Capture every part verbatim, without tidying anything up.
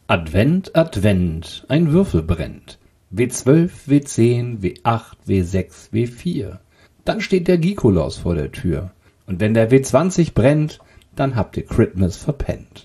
Advent, Advent, ein Würfel brennt. W zwölf, W zehn, W acht, W sechs, W vier. Dann steht der Gikolaus vor der Tür. Und wenn der W zwanzig brennt, dann habt ihr Christmas verpennt.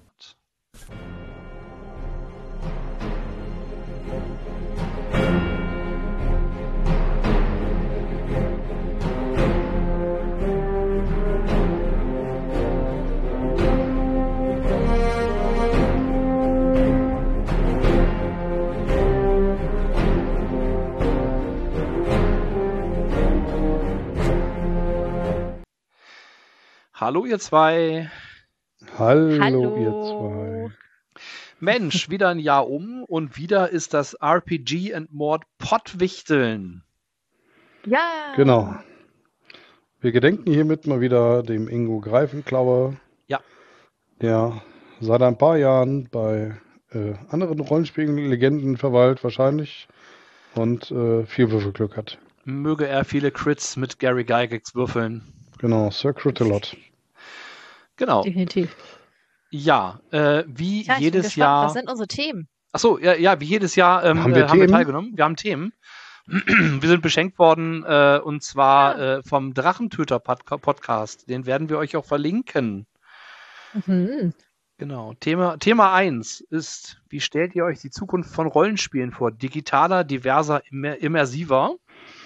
Hallo ihr zwei. Hallo, Hallo. ihr zwei. Mensch, wieder ein Jahr um und wieder ist das R P G and Mord Pottwichteln. Ja. Genau. Wir gedenken hiermit mal wieder dem Ingo Greifenklaue. Ja. Der seit ein paar Jahren bei äh, anderen Rollenspielen-Legenden verweilt wahrscheinlich und äh, viel Würfelglück hat. Möge er viele Crits mit Gary Gygax würfeln. Genau, Sir Critalot. Genau. Definitiv. Ja, äh, wie Tja, ich bin jedes gespannt, Jahr. was sind unsere Themen? Achso, ja, ja, wie jedes Jahr ähm, Haben wir äh, haben wir Themen? teilgenommen. Wir haben Themen. Wir sind beschenkt worden äh, und zwar äh, vom Drachentöter-Podcast. Den werden wir euch auch verlinken. Mhm. Genau. Thema, Thema eins ist, wie stellt ihr euch die Zukunft von Rollenspielen vor? Digitaler, diverser, immer, immersiver.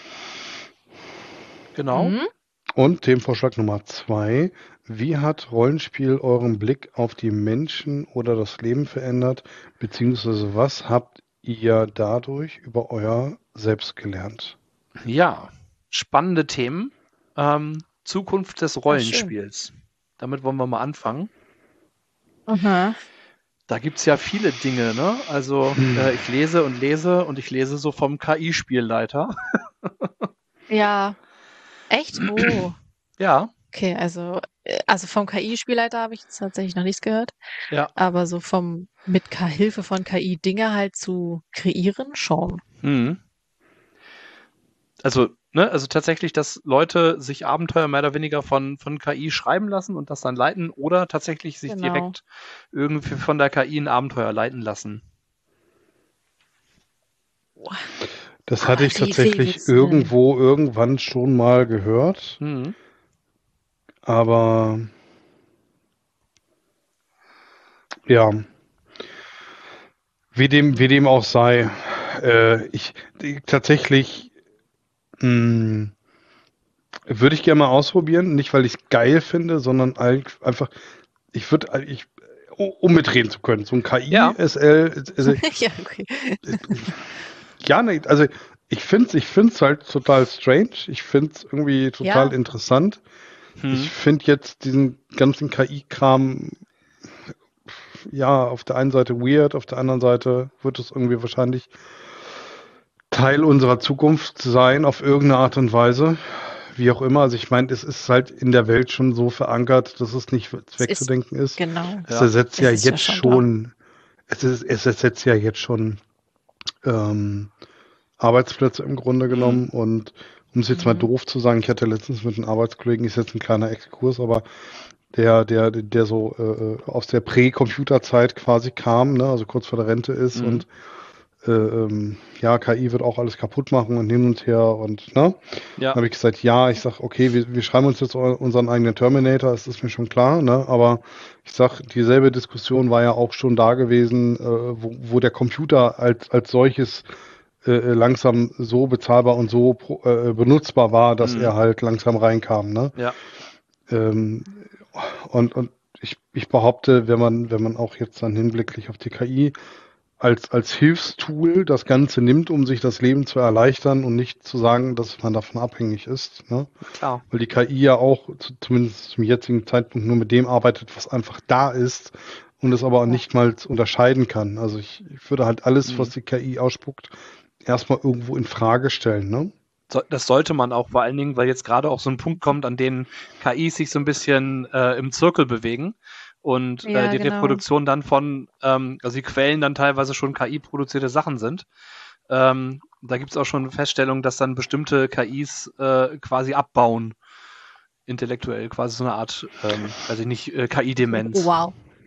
Genau. Mhm. Und Themenvorschlag Nummer zwei. Wie hat Rollenspiel euren Blick auf die Menschen oder das Leben verändert? Beziehungsweise was habt ihr dadurch über euer Selbst gelernt? Ja, spannende Themen. Ähm, Zukunft des Rollenspiels. Damit wollen wir mal anfangen. Aha. Da gibt es ja viele Dinge, ne? Also äh, ich lese und lese und ich lese so vom K I-Spielleiter. Ja. Echt? Oh. Ja, Okay, also, äh, also vom K I-Spielleiter habe ich jetzt tatsächlich noch nichts gehört. ja. Aber so vom mit K Hilfe von K I Dinge halt zu kreieren, schon. Mhm. Also, ne, also tatsächlich, dass Leute sich Abenteuer mehr oder weniger von, von K I schreiben lassen und das dann leiten oder tatsächlich sich Genau. direkt irgendwie von der K I ein Abenteuer leiten lassen. Das Aber hatte ich wie- wie tatsächlich willst du denn- irgendwo irgendwann schon mal gehört, Mhm. aber ja, wie dem, wie dem auch sei, äh, ich die, tatsächlich mh, würde ich gerne mal ausprobieren, nicht weil ich es geil finde, sondern ein- einfach, ich würde, ich, um mitreden zu können, so ein K I, Ja. S L, also, Ja, okay. ja, ne, also ich finde es ich find's halt total strange, ich finde es irgendwie total Ja. interessant. Hm. Ich finde jetzt diesen ganzen K I-Kram, ja, auf der einen Seite weird, auf der anderen Seite wird es irgendwie wahrscheinlich Teil unserer Zukunft sein, auf irgendeine Art und Weise. Wie auch immer. Also ich meine, es ist halt in der Welt schon so verankert, dass es nicht wegzudenken ist. Genau. Es Ja. ersetzt Es ja ist ja jetzt schon schon, es, ist, es ersetzt ja jetzt schon ähm, Arbeitsplätze im Grunde genommen. Und um es jetzt mal Mhm. doof zu sagen, ich hatte letztens mit einem Arbeitskollegen, ist jetzt ein kleiner Exkurs, aber der, der, der so äh, aus der Prä-Computer-Zeit quasi kam, ne, also kurz vor der Rente ist Mhm. und äh, ähm, ja, K I wird auch alles kaputt machen und hin und her und ne. Ja. Dann habe ich gesagt, ja, ich sag, okay, wir, wir schreiben uns jetzt eu- unseren eigenen Terminator, das ist mir schon klar, ne? Aber ich sag, dieselbe Diskussion war ja auch schon da gewesen, äh, wo, wo der Computer als, als solches äh, langsam so bezahlbar und so pro, äh, benutzbar war, dass Mhm. er halt langsam reinkam, ne? Ja. Ähm, und und ich, ich behaupte, wenn man, wenn man auch jetzt dann hinblicklich auf die K I als, als Hilfstool das Ganze nimmt, um sich das Leben zu erleichtern und nicht zu sagen, dass man davon abhängig ist. Ne? Klar. Weil die K I ja auch zu, zumindest zum jetzigen Zeitpunkt nur mit dem arbeitet, was einfach da ist und es aber auch nicht mal unterscheiden kann. Also ich, ich würde halt alles, Mhm. was die K I ausspuckt, erstmal irgendwo in Frage stellen. Ne? So, das sollte man auch vor allen Dingen, weil jetzt gerade auch so ein Punkt kommt, an dem K Is sich so ein bisschen äh, im Zirkel bewegen und Ja, äh, die genau. Reproduktion dann von, ähm, also die Quellen dann teilweise schon K I-produzierte Sachen sind. Ähm, da gibt es auch schon Feststellungen, dass dann bestimmte K Is äh, quasi abbauen, intellektuell, quasi so eine Art, ähm, weiß ich nicht, äh, K I-Demenz. Wow.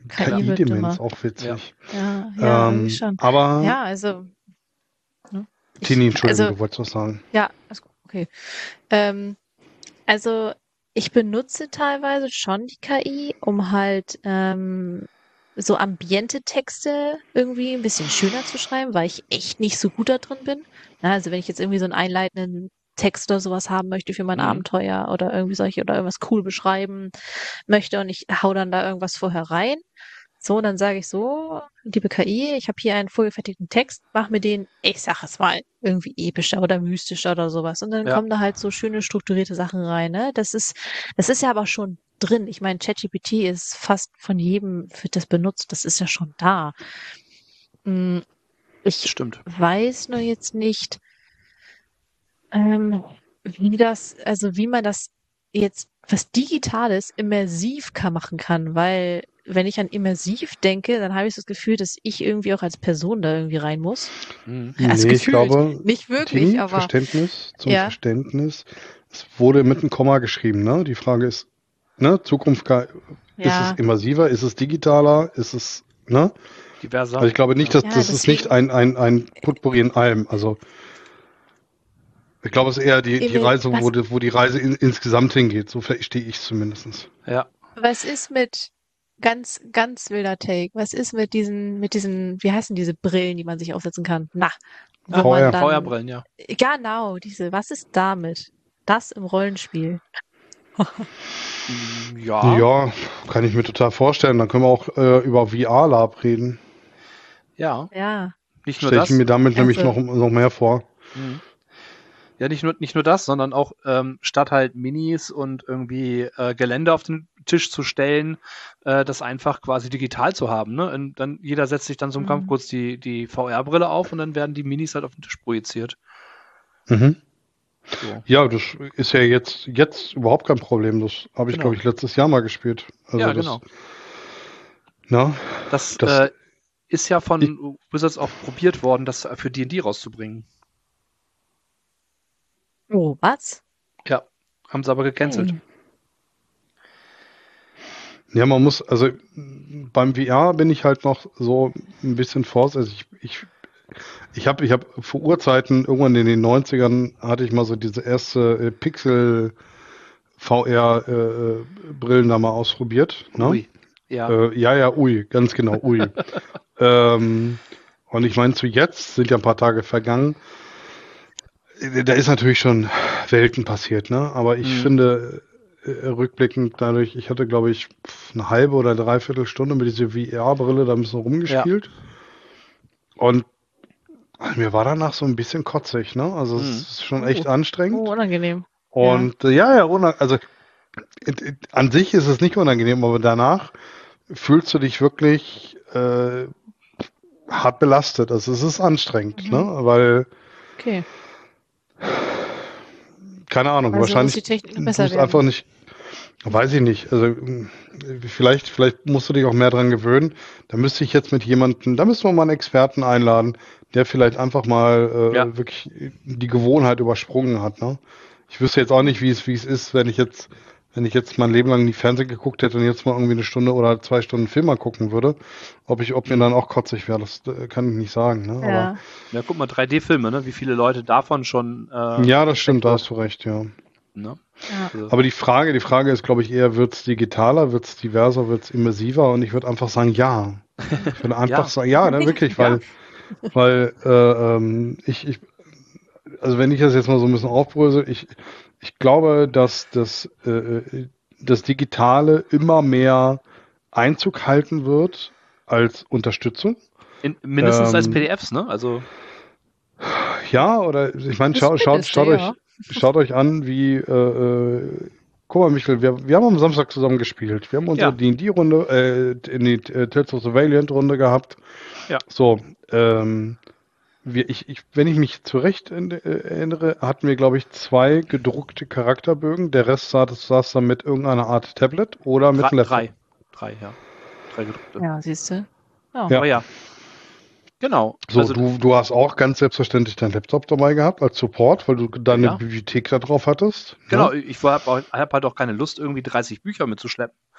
K I wird K I-Demenz, dümmer. auch witzig. Ja, ja, irgendwie Ähm, schon. aber, Ja, also, ne? Ich, Tini, Entschuldigung, also, du wolltest was sagen. ja, ist gut, okay. Ähm, also, ich benutze teilweise schon die K I, um halt ähm, so ambiente Texte irgendwie ein bisschen schöner zu schreiben, weil ich echt nicht so gut da drin bin. Na, also wenn ich jetzt irgendwie so einen einleitenden Text oder sowas haben möchte für mein Mhm. Abenteuer oder irgendwie solche oder irgendwas cool beschreiben möchte und ich hau dann da irgendwas vorher rein. So, dann sage ich so, liebe K I, ich habe hier einen vorgefertigten Text, mach mir den, ich sag es mal, irgendwie epischer oder mystischer oder sowas. Und dann Ja. kommen da halt so schöne strukturierte Sachen rein, ne? Das ist, das ist ja aber schon drin. Ich meine, ChatGPT ist fast von jedem, wird das benutzt, das ist ja schon da. Mm, Ich Stimmt. weiß nur jetzt nicht, ähm, wie das, also wie man das jetzt, was Digitales immersiv kann, machen kann, weil wenn ich an immersiv denke, dann habe ich das Gefühl, dass ich irgendwie auch als Person da irgendwie rein muss. Mhm. Also Nee, ich gefühlt. glaube, Nicht wirklich, Tini, aber Verständnis, zum ja, Verständnis. Es wurde mit einem Komma geschrieben, ne? Die Frage ist, ne, Zukunft, ist es ja, immersiver, ist es digitaler, ist es, ne? Diverser. Also ich glaube nicht, Ja. dass ja, das ist nicht deswegen, ein, ein, ein Potpourri in allem. Also ich glaube, es ist eher die, die Emil, Reise, wo, was, die- wo die Reise in, insgesamt hingeht. So verstehe ich es zumindest. Ja. was ist mit ganz, ganz wilder Take? Was ist mit diesen, mit diesen, wie heißen diese Brillen, die man sich aufsetzen kann? Na, wo Ah, V R. man dann, Feuerbrillen, ja. genau, diese, was ist damit? Das im Rollenspiel. Mm, Ja. Ja, kann ich mir total vorstellen. Dann können wir auch äh, über V R-Lab reden. Ja. Ja, Nicht nur Stelle ich das. mir damit nämlich noch, also, noch mehr vor. Mhm. Ja, nicht nur, nicht nur das, sondern auch ähm, statt halt Minis und irgendwie äh, Gelände auf den Tisch zu stellen, äh, das einfach quasi digital zu haben. Ne? Und dann jeder setzt sich dann zum Kampf mhm. kurz die, die V R-Brille auf und dann werden die Minis halt auf den Tisch projiziert. Mhm. So. Ja, das ist ja jetzt, jetzt überhaupt kein Problem. Das habe ich, Genau. glaube ich, letztes Jahr mal gespielt. Also Ja, das, genau. na, Das das, äh, ist ja ich, von Wizards auch probiert worden, das für D und D rauszubringen. Oh, was? Ja, haben sie aber gecancelt. Hm. ja, man muss, also beim V R bin ich halt noch so ein bisschen vorsichtig. Ich, ich, ich habe, ich habe vor Urzeiten, irgendwann in den neunzigern, hatte ich mal so diese erste äh, Pixel-V R-Brillen da mal ausprobiert. Ne? Ui. Ja. Äh, ja, ja, ui, ganz genau, ui. ähm, und ich meine, zu jetzt sind ja ein paar Tage vergangen. Da ist natürlich schon Welten passiert, ne? Aber ich Mhm. finde, äh, rückblickend dadurch, ich hatte, glaube ich, eine halbe oder dreiviertel Stunde mit dieser V R-Brille da ein bisschen Ja. rumgespielt. Und mir war danach so ein bisschen kotzig, ne? Also es Mhm. ist schon echt Oh, oh, anstrengend. unangenehm. Ja. Und äh, ja, ja, unang also it- it- an sich ist es nicht unangenehm, aber danach fühlst du dich wirklich äh, hart belastet. Also es ist anstrengend, Mhm. ne? Weil, Okay. keine Ahnung, Also muss die wahrscheinlich Technik noch du besser es einfach werden. nicht, weiß ich nicht. Also mh, vielleicht, vielleicht musst du dich auch mehr dran gewöhnen. Da müsste ich jetzt mit jemandem, da müssen wir mal einen Experten einladen, der vielleicht einfach mal Ja. äh, wirklich die Gewohnheit übersprungen hat, ne? Ich wüsste jetzt auch nicht, wie es, wie es ist, wenn ich jetzt, wenn ich jetzt mein Leben lang nie Fernsehen geguckt hätte und jetzt mal irgendwie eine Stunde oder zwei Stunden Film mal gucken würde, ob ich, ob mir Mhm. dann auch kotzig wäre, das äh, kann ich nicht sagen, ne? Aber Ja. Ja, guck mal, drei D-Filme, ne? Wie viele Leute davon schon äh, ja, das stimmt, da wegwirken. hast du recht, ja. Ne? Ja. Also, Aber die Frage, die Frage ist, glaube ich, eher, wird es digitaler, wird es diverser, wird es immersiver? Und ich würde einfach sagen, ja. Ich würde einfach ja. sagen, ja, ne, wirklich, Ja. weil, weil äh, ähm, ich, ich, also wenn ich das jetzt mal so ein bisschen aufbrösel, ich, ich glaube, dass das, äh, das Digitale immer mehr Einzug halten wird als Unterstützung. In, mindestens als Ähm, P D Fs, ne? Also, Ja, oder ich meine, Das schaut, schaut, Mindeste, schaut euch, ja. schaut euch an, wie, äh, äh, guck mal, Michael, wir, wir haben am Samstag zusammen gespielt. Wir haben unsere ja. D und D-Runde, äh, in die äh, Tales of the Valiant-Runde gehabt. Ja. So, ähm, wir, ich, ich, wenn ich mich zurecht in- äh, erinnere, hatten wir, glaube ich, zwei gedruckte Charakterbögen. Der Rest saß, saß dann mit irgendeiner Art Tablet oder mit Drei, einem Laptop. drei. Drei, ja. Drei gedruckte. Ja, siehst du. Ja. Ja. Aber ja, genau. So, Also, du, du hast auch ganz selbstverständlich deinen Laptop dabei gehabt als Support, weil du deine Ja. Bibliothek da drauf hattest. genau, Ne? ich habe hab halt auch keine Lust, irgendwie dreißig Bücher mitzuschleppen.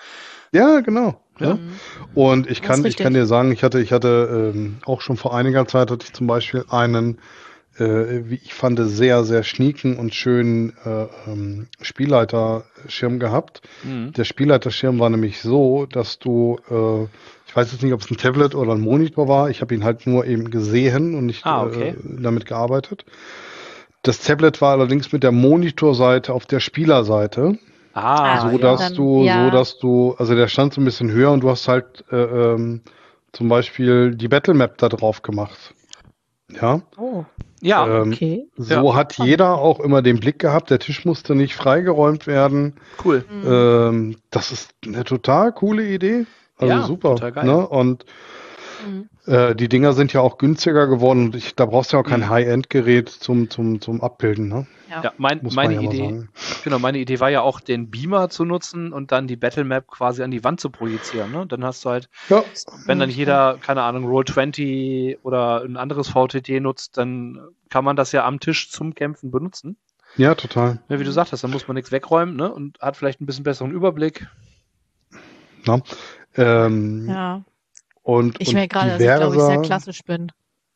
Ja, genau. Ja. Ja. Mhm. Und ich Das kann, ist ich kann richtig. dir sagen, ich hatte, ich hatte ähm, auch schon vor einiger Zeit hatte ich zum Beispiel einen, äh, wie ich fand, sehr, sehr schnieken und schönen äh, ähm, Spielleiterschirm gehabt. Mhm. Der Spielleiterschirm war nämlich so, dass du, äh, ich weiß jetzt nicht, ob es ein Tablet oder ein Monitor war, ich habe ihn halt nur eben gesehen und nicht Ah, äh, okay. damit gearbeitet. Das Tablet war allerdings mit der Monitorseite auf der Spielerseite. Ah, So ja. dass Dann, du, so ja. dass du, also der stand so ein bisschen höher und du hast halt äh, ähm, zum Beispiel die Battlemap da drauf gemacht. Ja. Oh, Ja, Ähm, okay. so Ja. hat jeder auch immer den Blick gehabt, der Tisch musste nicht freigeräumt werden. cool. Mhm. Ähm, das ist eine total coole Idee. Also Ja, super. total geil. Ne? Und Mhm. äh, die Dinger sind ja auch günstiger geworden und ich, da brauchst du ja auch kein Mhm. High-End-Gerät zum, zum, zum Abbilden. Ne? Ja. Ja, mein, Muss meine man ja mal Idee, sagen. genau, meine Idee war ja auch, den Beamer zu nutzen und dann die Battlemap quasi an die Wand zu projizieren. Ne? Dann hast du halt, Ja, wenn dann Mhm. jeder, keine Ahnung, Roll zwanzig oder ein anderes V T T nutzt, dann kann man das ja am Tisch zum Kämpfen benutzen. ja, total. Ja, wie du Mhm. sagtest, dann muss man nichts wegräumen, ne? Und hat vielleicht ein bisschen besseren Überblick. Na? Ähm, Ja. Und, Ich und merke gerade, dass ich, glaube ich, sehr diverser. klassisch bin.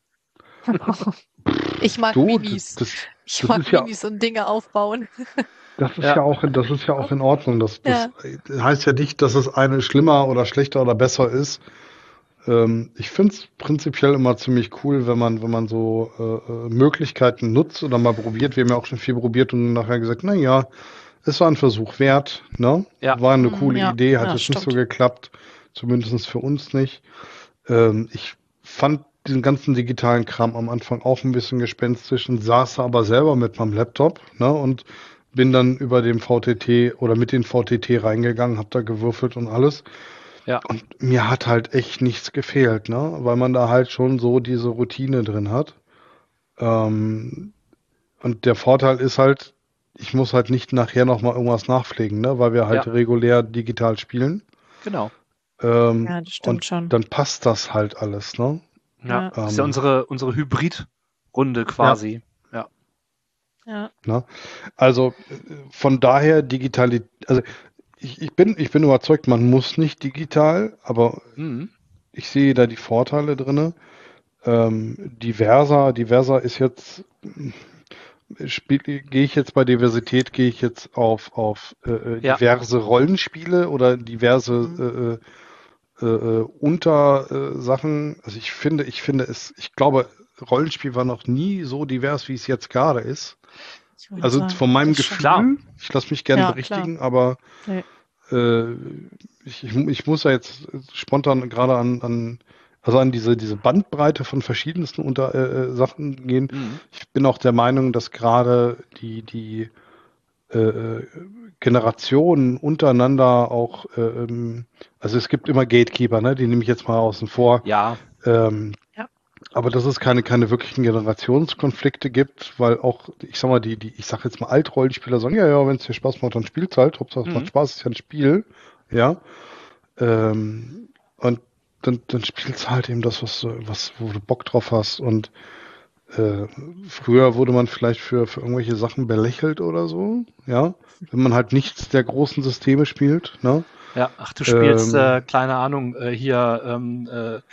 Ich mag Du, Minis. das, Ich das mag ist ja, Minis und Dinge aufbauen. das ist Ja. ja auch, das ist ja auch in Ordnung. Das, das Ja. heißt ja nicht, dass es eine schlimmer oder schlechter oder besser ist. Ähm, ich finde es prinzipiell immer ziemlich cool, wenn man, wenn man so äh, äh, Möglichkeiten nutzt oder mal probiert. Wir haben ja auch schon viel probiert und nachher gesagt, na ja, es war ein Versuch wert, ne? Ja. War eine Mhm, coole ja. Idee, hat Ja, jetzt nicht so stimmt. geklappt, zumindest für uns nicht. Ähm, ich fand diesen ganzen digitalen Kram am Anfang auch ein bisschen gespenstisch und saß da aber selber mit meinem Laptop, ne? Und bin dann über dem V T T oder mit den V T T reingegangen, hab da gewürfelt und alles. Ja. Und mir hat halt echt nichts gefehlt, ne? Weil man da halt schon so diese Routine drin hat. Ähm, und der Vorteil ist halt, ich muss halt nicht nachher nochmal irgendwas nachpflegen, ne? Weil wir halt Ja. regulär digital spielen. Genau. Ähm, Ja, das stimmt und schon. dann passt das halt alles, ne? Ja. Ja. Das ist ja Ähm, unsere, unsere Hybrid-Runde quasi. Ja. Ja. ne? Also äh, von daher digital, also ich, ich bin, ich bin überzeugt, man muss nicht digital, aber Mhm. ich sehe da die Vorteile drinne. Ähm, diverser, diverser ist jetzt, spiel, gehe ich jetzt bei Diversität, gehe ich jetzt auf, auf äh, Ja. diverse Rollenspiele oder diverse Mhm. äh, äh, äh, Untersachen. Also ich finde, ich finde es, ich glaube, Rollenspiel war noch nie so divers, wie es jetzt gerade ist. Ich wollte Also sagen, von meinem das Gefühl, Klar. ich lasse mich gerne Ja, berichtigen, aber Nee. äh, ich, ich, ich muss ja jetzt spontan gerade an, an also an diese, diese Bandbreite von verschiedensten unter, äh, äh, Sachen gehen. Mhm. Ich bin auch der Meinung, dass gerade die, die äh, Generationen untereinander auch, äh, ähm, also es gibt immer Gatekeeper, ne? Die nehme ich jetzt mal außen vor. Ja. Ähm, Ja. aber dass es keine, keine wirklichen Generationskonflikte gibt, weil auch, ich sag mal, die, die, ich sag jetzt mal Altrollenspieler sagen, ja, ja, wenn es dir Spaß macht, dann spielt's halt. Hauptsache es Mhm. macht Spaß, ist ja ein Spiel. Ja. Ähm, und dann, dann spielst du halt eben das, was, du- was, wo du Bock drauf hast. Und äh, früher wurde man vielleicht für, für irgendwelche Sachen belächelt oder so, ja. Wenn man halt nichts der großen Systeme spielt, ne? Ja. Ach, du spielst, Ähm, äh, keine Ahnung, äh, hier ähm, äh, äh,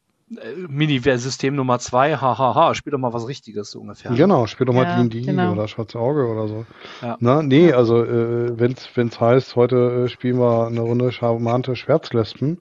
Mini-System Nummer zwei, hahaha, spiel doch mal was Richtiges, so ungefähr. Ne? Genau, spiel doch mal Ja, D und D genau. oder Schwarze Auge oder so. Ja. Na, nee, Ja. also äh, wenn's wenn's heißt, heute äh, spielen wir eine Runde charmante Schwärzlespen,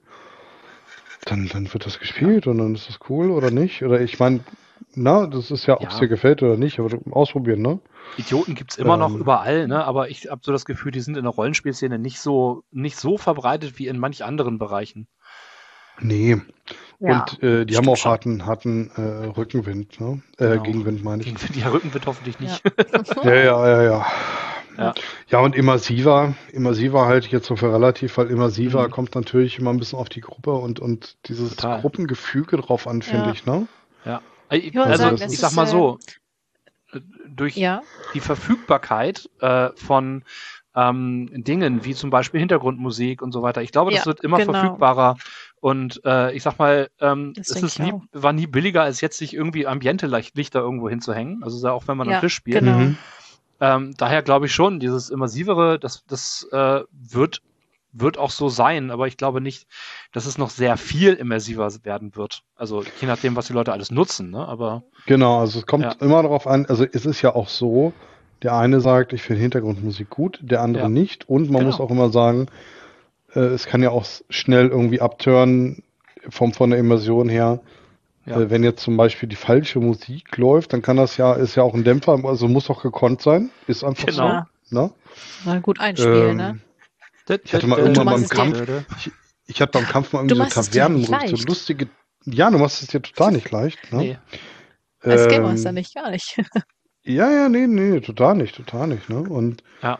dann dann wird das gespielt und dann ist das cool oder nicht. Oder ich meine, na, das ist ja, ob es Ja. dir gefällt oder nicht, aber du- ausprobieren, ne? Idioten gibt's immer noch Ähm, überall, ne? Aber ich habe so das Gefühl, die sind in der Rollenspielszene nicht so, nicht so verbreitet wie in manch anderen Bereichen. Nee. Ja, Und äh, die haben stimmt auch schon. harten, harten äh, Rückenwind, ne? Äh, Genau. Gegenwind meine ich. Gegen ja, Rückenwind hoffentlich nicht. Ja, ja, ja, ja. Ja. Ja, und immersiver, immersiver halte ich jetzt so für relativ, weil immersiver Mhm. kommt natürlich immer ein bisschen auf die Gruppe und, und dieses Total. Gruppengefüge drauf an, finde Ja. ich, ne? Ja. Ich wollte Also Also sagen, das das ich sag ist, mal äh, so, äh, durch ja, die Verfügbarkeit äh, von ähm, Dingen wie zum Beispiel Hintergrundmusik und so weiter. Ich glaube, das ja, wird immer genau. verfügbarer und äh, ich sag mal, ähm, Das es denke ist ich nie, auch. war nie billiger, als jetzt sich irgendwie Ambiente-Lichter irgendwo hinzuhängen. Also so auch wenn man am Ja, Tisch spielt. genau. Mhm. Ähm, daher glaube ich schon, dieses Immersivere, das, das äh, wird wird auch so sein, aber ich glaube nicht, dass es noch sehr viel immersiver werden wird. Also je nachdem, was die Leute alles nutzen, ne? Aber Genau, also es kommt Ja. immer darauf an, also es ist ja auch so, der eine sagt, ich finde Hintergrundmusik gut, der andere Ja. nicht. Und man Genau. muss auch immer sagen, äh, es kann ja auch s- schnell irgendwie abtören vom, von der Immersion her. Ja. Äh, wenn jetzt zum Beispiel die falsche Musik läuft, dann kann das ja, ist ja auch ein Dämpfer, also muss auch gekonnt sein. Ist einfach Genau. so. Ne? Mal gut einspielen, Ähm, ne? Ich hatte mal Äh, irgendwann Du beim machst es Kampf, dir- ich, ich hatte beim Kampf mal Du irgendwie so machst es dir ja nicht Tavernenmusik, so leicht. lustige, ja, du machst es dir total nicht leicht. Ne? Nee. Als Game Ähm, Master nicht, gar nicht. Ja, ja, nee, nee, total nicht, total nicht. Ne? Und Ja.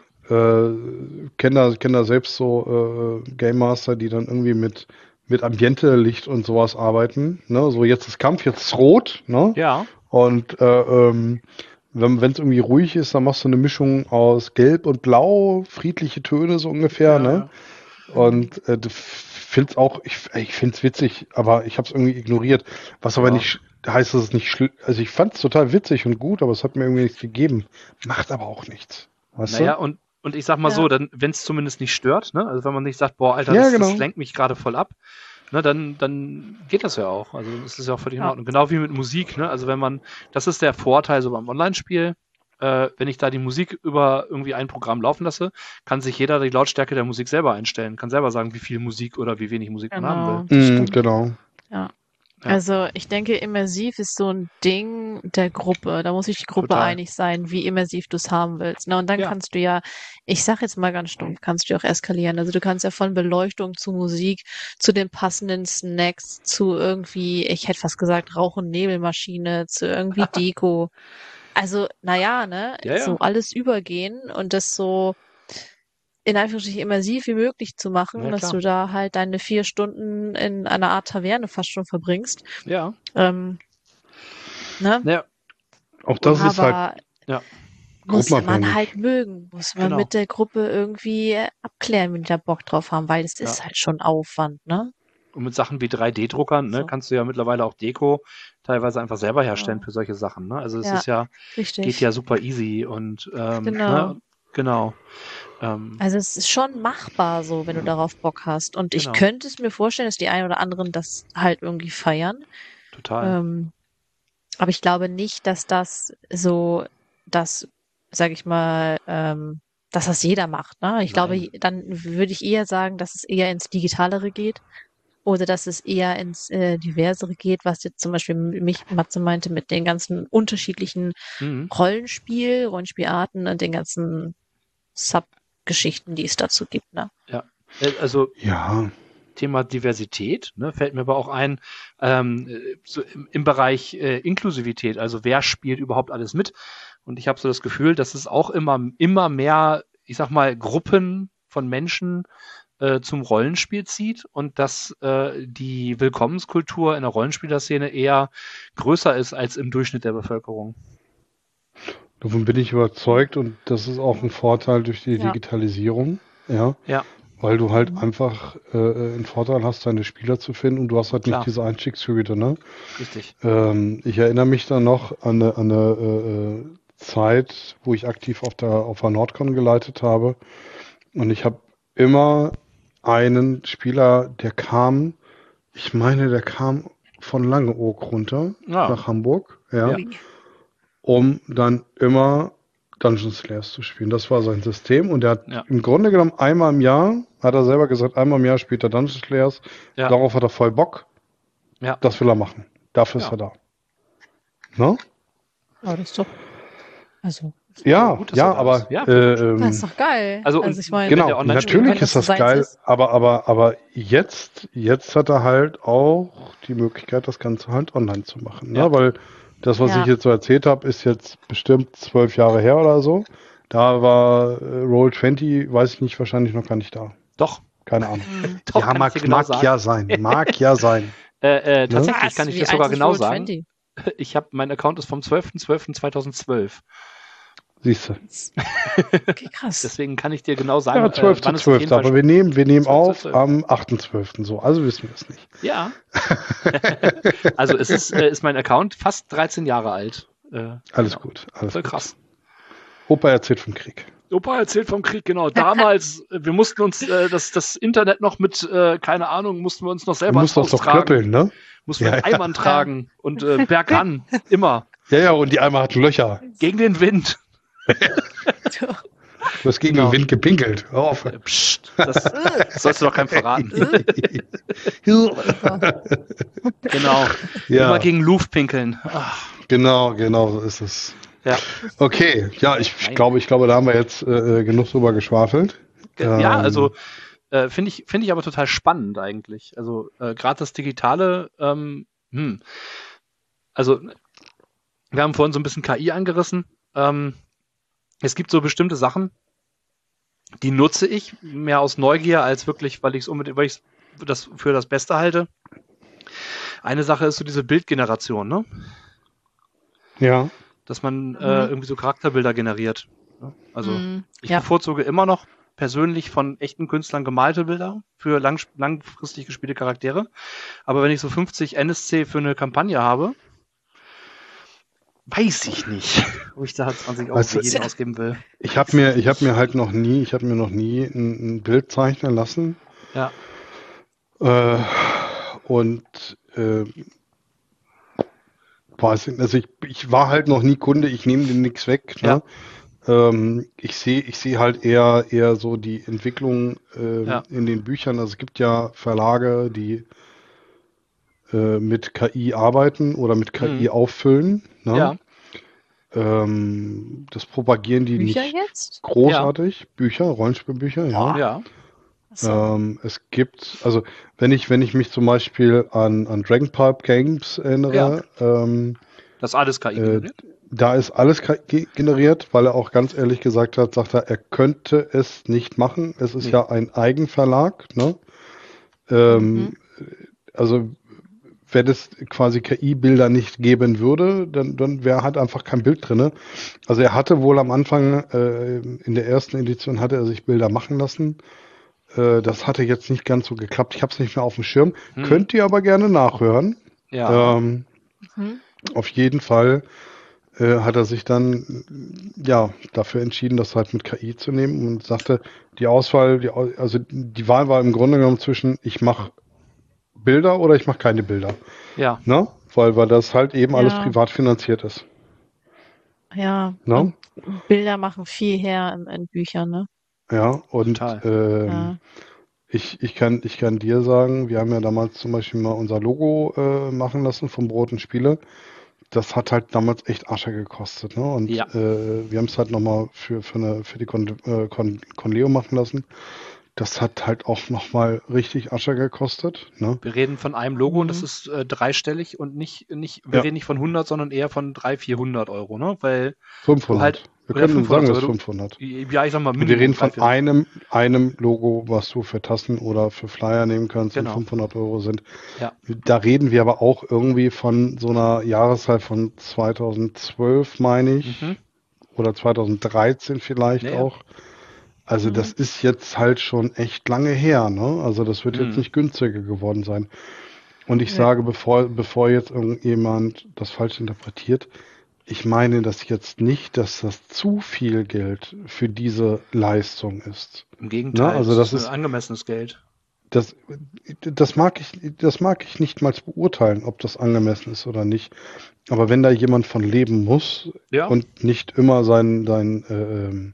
äh, kenne da, kenn da selbst so äh, Game Master, die dann irgendwie mit, mit Ambiente-Licht und sowas arbeiten. Ne? So jetzt ist Kampf, jetzt ist Rot. Ne? Ja. Und äh, ähm, wenn es irgendwie ruhig ist, dann machst du eine Mischung aus Gelb und Blau, friedliche Töne so ungefähr. Ja, Ne? Und äh, du find's auch, ich, ich find's witzig, aber ich habe es irgendwie ignoriert. Was aber Ja. nicht sch- heißt, dass es nicht schlimm. Also ich fand's total witzig und gut, aber es hat mir irgendwie nichts gegeben. Macht aber auch nichts. Weißt Naja, du? und, und ich sag mal Ja. so, dann, wenn es zumindest nicht stört, ne? Also wenn man nicht sagt, boah, Alter, Ja, das, genau. das lenkt mich gerade voll ab, ne, dann, dann geht das ja auch. Also das ist ja auch völlig in Ja. Ordnung. Genau wie mit Musik, ne? Also wenn man, das ist der Vorteil so beim Online-Spiel, äh, wenn ich da die Musik über irgendwie ein Programm laufen lasse, kann sich jeder die Lautstärke der Musik selber einstellen, kann selber sagen, wie viel Musik oder wie wenig Musik man haben Genau, will. das Mm, stimmt. genau. Ja. Ja. Also ich denke, immersiv ist so ein Ding der Gruppe. Da muss sich die Gruppe Total. einig sein, wie immersiv du es haben willst. Ne? Und dann Ja. kannst du ja, ich sag jetzt mal ganz stumpf, kannst du auch eskalieren. Also du kannst ja von Beleuchtung zu Musik, zu den passenden Snacks, zu irgendwie, ich hätte fast gesagt, Rauch- und Nebelmaschine, zu irgendwie Deko. Also, naja, ne, Ja, ja. so alles übergehen und das so in Anführungsstrichen immersiv wie möglich zu machen, Ja, dass klar. du da halt deine vier Stunden in einer Art Taverne fast schon verbringst. Ja. Ähm, ne? Ja. Auch das ist halt Aber Ja. muss man gruppenabhängig. halt mögen, muss man Genau. mit der Gruppe irgendwie abklären, wenn die da Bock drauf haben, weil es ist Ja. halt schon Aufwand, ne? Und mit Sachen wie drei D-Druckern, ne, So. kannst du ja mittlerweile auch Deko teilweise einfach selber herstellen Ja. für solche Sachen. Ne? Also es Ja, ist ja, richtig. geht ja super easy und ähm, Genau. ne, genau. Ähm, Also es ist schon machbar so, wenn du darauf Bock hast. Und ich Genau. könnte es mir vorstellen, dass die einen oder anderen das halt irgendwie feiern. total. Ähm, aber ich glaube nicht, dass das so, das, sag ich mal, ähm, dass das jeder macht. Ne? Ich glaube, Nein. dann würde ich eher sagen, dass es eher ins Digitalere geht oder dass es eher ins äh, Diversere geht, was jetzt zum Beispiel mich Matze meinte mit den ganzen unterschiedlichen Mhm. Rollenspiel, Rollenspielarten und den ganzen Sub-Geschichten, die es dazu gibt. Ne? Äh, Also Ja, Thema Diversität, ne, fällt mir aber auch ein, ähm, äh, so im, im Bereich äh, Inklusivität, also wer spielt überhaupt alles mit? Und ich habe so das Gefühl, dass es auch immer, immer mehr, ich sag mal, Gruppen von Menschen äh, zum Rollenspiel zieht und dass äh, die Willkommenskultur in der Rollenspielerszene eher größer ist als im Durchschnitt der Bevölkerung. davon bin ich überzeugt und das ist auch ein Vorteil durch die Ja. Digitalisierung. Ja. Ja, Weil du halt Mhm. einfach äh, einen Vorteil hast, deine Spieler zu finden und du hast halt Klar. nicht diese Einstiegshürde, ne? richtig. Ähm, ich erinnere mich dann noch an eine, an eine äh, äh, Zeit, wo ich aktiv auf der, auf der Nordcon geleitet habe. Und ich habe immer einen Spieler, der kam, ich meine, der kam von Langeoog runter Ja. nach Hamburg, ja, Ja. Ui. um dann immer Dungeon Slayers zu spielen. Das war sein System und er hat Ja. im Grunde genommen einmal im Jahr, hat er selber gesagt, einmal im Jahr spielt er Dungeon Slayers. Ja. Darauf hat er voll Bock. Ja. Das will er machen. Dafür Ja. ist er da. Ne? Aber das ist doch, also, Ja, gut, dass ja, er da aber ist. Ja, äh, das ähm, ist doch geil. Also, und ich meine, wenn genau, der online spielen natürlich kann, ist dass das es seins geil, ist. aber aber aber jetzt jetzt hat er halt auch die Möglichkeit, das Ganze halt online zu machen, ne? Ja. Weil das, was Ja. ich jetzt so erzählt habe, ist jetzt bestimmt zwölf Jahre her oder so. Da war äh, Roll zwanzig, weiß ich nicht, wahrscheinlich noch gar nicht da. doch, Keine Ahnung. Hm. doch, ja, kann mag, ich dir genau mag sagen. ja sein, mag ja sein. Äh, äh, tatsächlich Was? kann ich Wie das alt sogar ist genau Roll sagen. zwanzig? Ich habe, mein Account ist vom zwölfter zwölfter zweitausendzwölf. Siehst du. Okay, krass. Deswegen kann ich dir genau sagen, Ja, äh, zwölfter wann es auf jeden zwölfter Fall Aber wir nehmen, wir nehmen auf zwölfter am achter zwölfter so, also wissen wir es nicht. Ja. Also es ist, äh, ist mein Account fast dreizehn Jahre alt. Äh, Alles genau. gut, alles Voll gut. krass. Opa erzählt vom Krieg. Opa erzählt vom Krieg, genau. Damals, wir mussten uns äh, das, das Internet noch mit, äh, keine Ahnung, mussten wir uns noch Du selber musst das doch austragen. klöppeln, ne? Mussten wir Ja, mit Eimern tragen und äh, bergan, immer. Ja, ja, und die Eimer hatten Löcher. Gegen den Wind. Du hast gegen Genau. den Wind gepinkelt. Hör auf. Äh, Psst, das, das sollst du doch keinem verraten. Genau. Ja. Immer gegen Luft pinkeln. Ach, Genau, genau, so ist es. ja. Okay, ja, ich Nein. glaube, ich glaube, da haben wir jetzt äh, genug drüber geschwafelt. Ge- Ja, Ähm, also äh, finde ich, finde ich aber total spannend eigentlich. Also äh, gerade das Digitale, ähm, hm. Also wir haben vorhin so ein bisschen K I angerissen. Ähm, es gibt so bestimmte Sachen, die nutze ich mehr aus Neugier als wirklich, weil ich es unbedingt, weil ich das für das Beste halte. Eine Sache ist so diese Bildgeneration, ne? Ja, Dass man Mhm. äh, irgendwie so Charakterbilder generiert. Ne? Also Mm, ich ja. bevorzuge immer noch persönlich von echten Künstlern gemalte Bilder für lang, langfristig gespielte Charaktere. Aber wenn ich so fünfzig N S C für eine Kampagne habe, weiß ich nicht, ob ich da zwanzig Euro Weißt für du- jeden ausgeben will. ich habe mir, ich habe mir halt noch nie, ich habe mir noch nie ein, ein Bild zeichnen lassen. Ja, Äh, und äh, weiß nicht, also ich, ich war halt noch nie Kunde, ich nehme dem nichts weg. Ne? Ähm, ich sehe, ich sehe halt eher eher so die Entwicklung äh, Ja. in den Büchern. Also es gibt ja Verlage, die äh, mit K I arbeiten oder mit K I Mhm. auffüllen. Ne? ja, Ähm, das propagieren die Bücher nicht jetzt? großartig. Bücher, Rollenspielbücher, ja. ja, Achso. Ähm, es gibt, also wenn ich, wenn ich mich zum Beispiel an, an Dragon Pulp Games erinnere, ähm, das ist alles K I äh, generiert. da ist alles K I generiert, weil er auch ganz ehrlich gesagt hat, sagt er, er könnte es nicht machen. Es ist Nee. ja ein Eigenverlag, ne? Ähm, Also wenn es quasi K I-Bilder nicht geben würde, dann, dann wäre halt einfach kein Bild drinne. Also er hatte wohl am Anfang, äh, in der ersten Edition hatte er sich Bilder machen lassen. Äh, das hatte jetzt nicht ganz so geklappt. Ich habe es nicht mehr auf dem Schirm. Hm. Könnt ihr aber gerne nachhören. Ja, Ähm, Mhm. auf jeden Fall äh, hat er sich dann ja dafür entschieden, das halt mit K I zu nehmen und sagte, die Auswahl, die, Au- also die Wahl war im Grunde genommen zwischen ich mache Bilder oder ich mache keine Bilder. ja, Ne? Weil, weil das halt eben alles Ja. privat finanziert ist. Ja. Ne? Und Bilder machen viel her in, in Büchern, ne? Ja, und Total. ähm, Ja. ich, ich, kann, ich kann dir sagen, wir haben ja damals zum Beispiel mal unser Logo äh, machen lassen vom Brot und Spiele. Das hat halt damals echt Asche gekostet. Ne? Und Ja. äh, wir haben es halt nochmal für, für, eine, für die Con, äh, Con, Conleo machen lassen. Das hat halt auch nochmal richtig Asche gekostet. Ne? Wir reden von einem Logo und das Mhm. ist äh, dreistellig und nicht, nicht wir Ja. reden nicht von hundert, sondern eher von dreihundert, vierhundert Euro, ne? Weil, fünfhundert. halt- wir oder können fünfhundert, sagen, es ist also du- fünfhundert. ja, ich sag mal, Wir Minimum reden von dreihundert, vierhundert. einem, einem Logo, was du für Tassen oder für Flyer nehmen kannst Genau. und fünfhundert Euro sind. Ja. Da reden wir aber auch irgendwie von so einer Jahreszeit von zweitausendzwölf, meine ich, Mhm. oder zweitausenddreizehn vielleicht Ja, ja. auch. Also das ist jetzt halt schon echt lange her, ne? Also das wird jetzt Mhm. nicht günstiger geworden sein. Und ich Nee. sage, bevor, bevor jetzt irgendjemand das falsch interpretiert, ich meine das jetzt nicht, dass das zu viel Geld für diese Leistung ist. Im Gegenteil, Na, also das ein ist- angemessenes Geld. Das, das mag ich, das mag ich nicht mal beurteilen, ob das angemessen ist oder nicht. Aber wenn da jemand von leben muss Ja, und nicht immer sein, sein äh, ähm,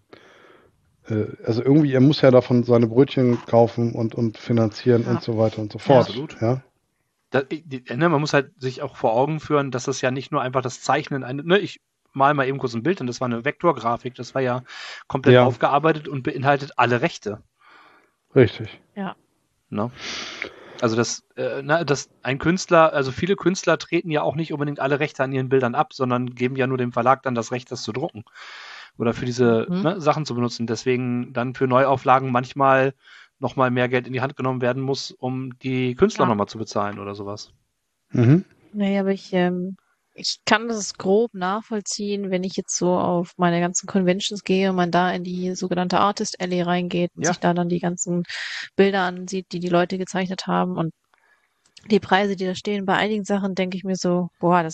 äh, also irgendwie, er muss ja davon seine Brötchen kaufen und, und finanzieren Ja. und so weiter und so fort. absolut. Ja, da, die, ne, man muss halt sich auch vor Augen führen, dass das ja nicht nur einfach das Zeichnen, eine, ne, ich mal mal eben kurz ein Bild und das war eine Vektorgrafik, das war ja komplett Ja. aufgearbeitet und beinhaltet alle Rechte. richtig. Ne? Also das, äh, na, das ein Künstler, also viele Künstler treten ja auch nicht unbedingt alle Rechte an ihren Bildern ab, sondern geben ja nur dem Verlag dann das Recht, das zu drucken oder für diese Mhm. ne, Sachen zu benutzen. Deswegen dann für Neuauflagen manchmal nochmal mehr Geld in die Hand genommen werden muss, um die Künstler Ja. nochmal zu bezahlen oder sowas. Mhm. Nee, aber ich, ähm, ich kann das grob nachvollziehen, wenn ich jetzt so auf meine ganzen Conventions gehe und man da in die sogenannte Artist Alley reingeht und Ja. sich da dann die ganzen Bilder ansieht, die die Leute gezeichnet haben und die Preise, die da stehen. Bei einigen Sachen denke ich mir so, boah, das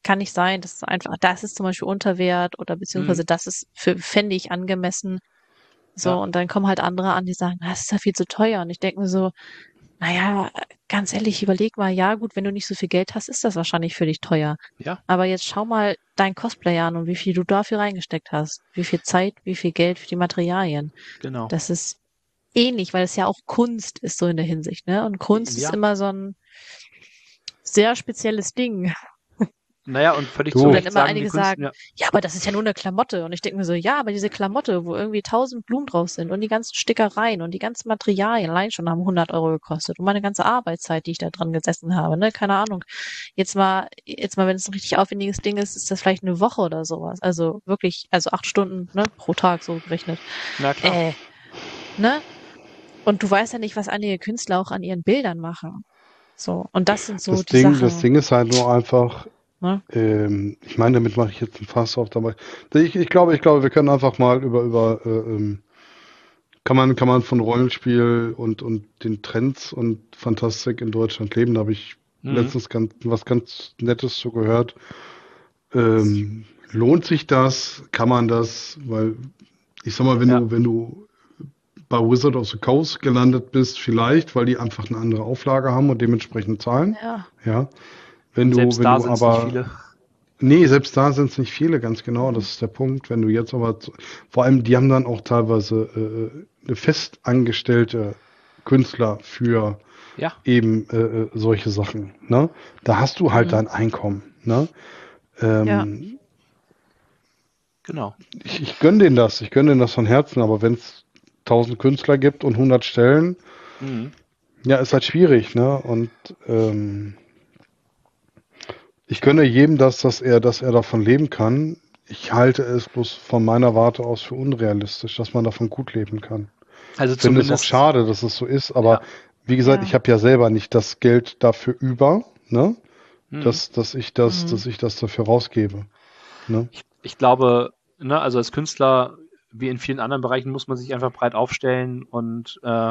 kann nicht sein, das ist einfach, das ist zum Beispiel Unterwert oder beziehungsweise Mhm. das ist für, fände ich angemessen. So, Ja. und dann kommen halt andere an, die sagen, das ist ja viel zu teuer. Und ich denke mir so, naja, ganz ehrlich, überleg mal, ja gut, wenn du nicht so viel Geld hast, ist das wahrscheinlich für dich teuer. Ja, Aber jetzt schau mal dein Cosplay an und wie viel du dafür reingesteckt hast. Wie viel Zeit, wie viel Geld für die Materialien. genau. Das ist ähnlich, weil es ja auch Kunst ist so in der Hinsicht, ne? Und Kunst Ja. ist immer so ein sehr spezielles Ding. Naja, und völlig Du. zu Wo dann Recht immer sagen die einige Künstler, sagen, ja, ja, aber das ist ja nur eine Klamotte. Und ich denke mir so, ja, aber diese Klamotte, wo irgendwie tausend Blumen drauf sind und die ganzen Stickereien und die ganzen Materialien allein schon haben hundert Euro gekostet und meine ganze Arbeitszeit, die ich da dran gesessen habe, ne, keine Ahnung. Jetzt mal, jetzt mal, wenn es ein richtig aufwendiges Ding ist, ist das vielleicht eine Woche oder sowas. Also wirklich, also acht Stunden, ne, pro Tag so gerechnet. na klar. Äh, ne? Und du weißt ja nicht, was einige Künstler auch an ihren Bildern machen. So. Und das sind so Das die Ding, Sachen. das Ding ist halt nur einfach, Ne? ähm, ich meine, damit mache ich jetzt ein Fass auf dabei. Ich, ich glaube, ich glaube, wir können einfach mal über, über, äh, ähm, kann man, kann man von Rollenspiel und, und den Trends und Fantastik in Deutschland leben. Da habe ich Mhm. letztens ganz, was ganz Nettes zu gehört. Ähm, lohnt sich das? Kann man das? Weil, ich sag mal, wenn Ja. du, wenn du bei Wizard of the Coast gelandet bist, vielleicht, weil die einfach eine andere Auflage haben und dementsprechend zahlen. Ja. Ja. Wenn Und du, selbst wenn da du sind es aber, nicht viele. nee, selbst da sind es nicht viele, ganz genau, das ist der Punkt. Wenn du jetzt aber, zu- vor allem, die haben dann auch teilweise äh, eine festangestellte Künstler für Ja, eben äh, äh, solche Sachen. Ne? Da hast du halt Mhm. dein Einkommen. Ne? Ähm, Ja. genau. ich, ich gönne denen das, ich gönne denen das von Herzen, aber wenn es tausend Künstler gibt und hundert Stellen, Mhm. ja, ist halt schwierig, ne? Und ähm, ich gönne jedem das, dass er, dass er davon leben kann. Ich halte es bloß von meiner Warte aus für unrealistisch, dass man davon gut leben kann. Also Ich finde es auch zumindest, schade, dass es so ist, aber Ja. wie gesagt, Ja. ich habe ja selber nicht das Geld dafür über, ne? Mhm. Dass, dass ich das, Mhm. dass ich das dafür rausgebe. Ne? ich, ich glaube, ne, also als Künstler, wie in vielen anderen Bereichen, muss man sich einfach breit aufstellen und äh,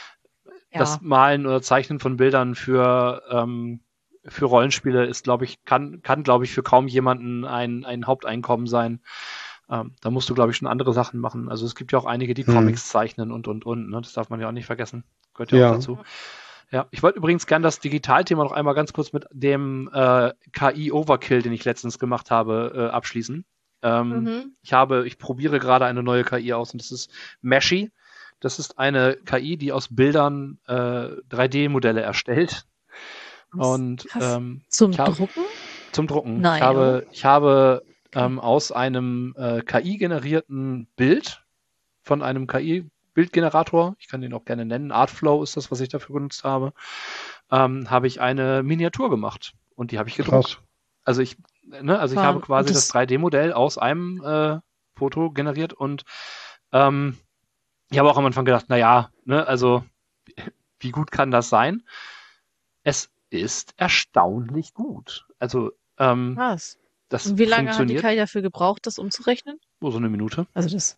das Ja. Malen oder Zeichnen von Bildern für, ähm, für Rollenspiele ist, glaube ich, kann, kann glaube ich, für kaum jemanden ein, ein Haupteinkommen sein. Ähm, da musst du, glaube ich, schon andere Sachen machen. Also es gibt ja auch einige, die Hm. Comics zeichnen und, und, und. Ne? Das darf man ja auch nicht vergessen. Gehört ja, Ja. auch dazu. Ja, ich wollte übrigens gern das Digitalthema noch einmal ganz kurz mit dem äh, K I-Overkill, den ich letztens gemacht habe, äh, abschließen. Ähm, Mhm. Ich habe, ich probiere gerade eine neue K I aus und das ist Meshy. Das ist eine K I, die aus Bildern äh, drei D-Modelle erstellt. Was? Und Krass. ähm, Zum ich hab, Drucken? zum Drucken. Nein, ich habe, oder? ich habe Okay. ähm, aus einem äh, K I-generierten Bild von einem K I-Bildgenerator, ich kann den auch gerne nennen, Artflow ist das, was ich dafür genutzt habe, ähm, habe ich eine Miniatur gemacht und die habe ich gedruckt. Krass. Also ich, ne, also ich Wow. habe Und quasi das das, drei D-Modell aus einem äh, Foto generiert und ähm, ich habe auch am Anfang gedacht, naja, ne, also wie gut kann das sein? Es ist erstaunlich gut. Also ähm, krass. das Und wie lange hat die funktioniert K I dafür gebraucht, das umzurechnen? nur so eine Minute. Also das.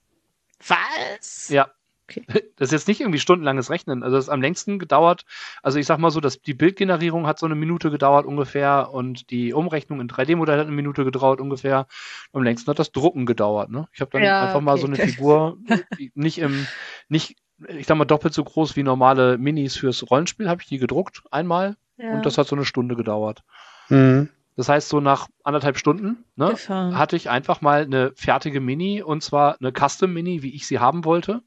Was? Ja, Okay. das ist jetzt nicht irgendwie stundenlanges Rechnen. Also das ist am längsten gedauert. Also ich sag mal so, dass die Bildgenerierung hat so eine Minute gedauert ungefähr und die Umrechnung in drei D-Modell hat eine Minute gedauert ungefähr. Am längsten hat das Drucken gedauert. Ne? Ich habe dann Ja, einfach mal so okay. eine Figur, die nicht im, nicht, ich sag mal doppelt so groß wie normale Minis fürs Rollenspiel, habe ich die gedruckt einmal Ja. und das hat so eine Stunde gedauert. Mhm. Das heißt, so nach anderthalb Stunden ne, Gefahren. hatte ich einfach mal eine fertige Mini und zwar eine Custom Mini, wie ich sie haben wollte.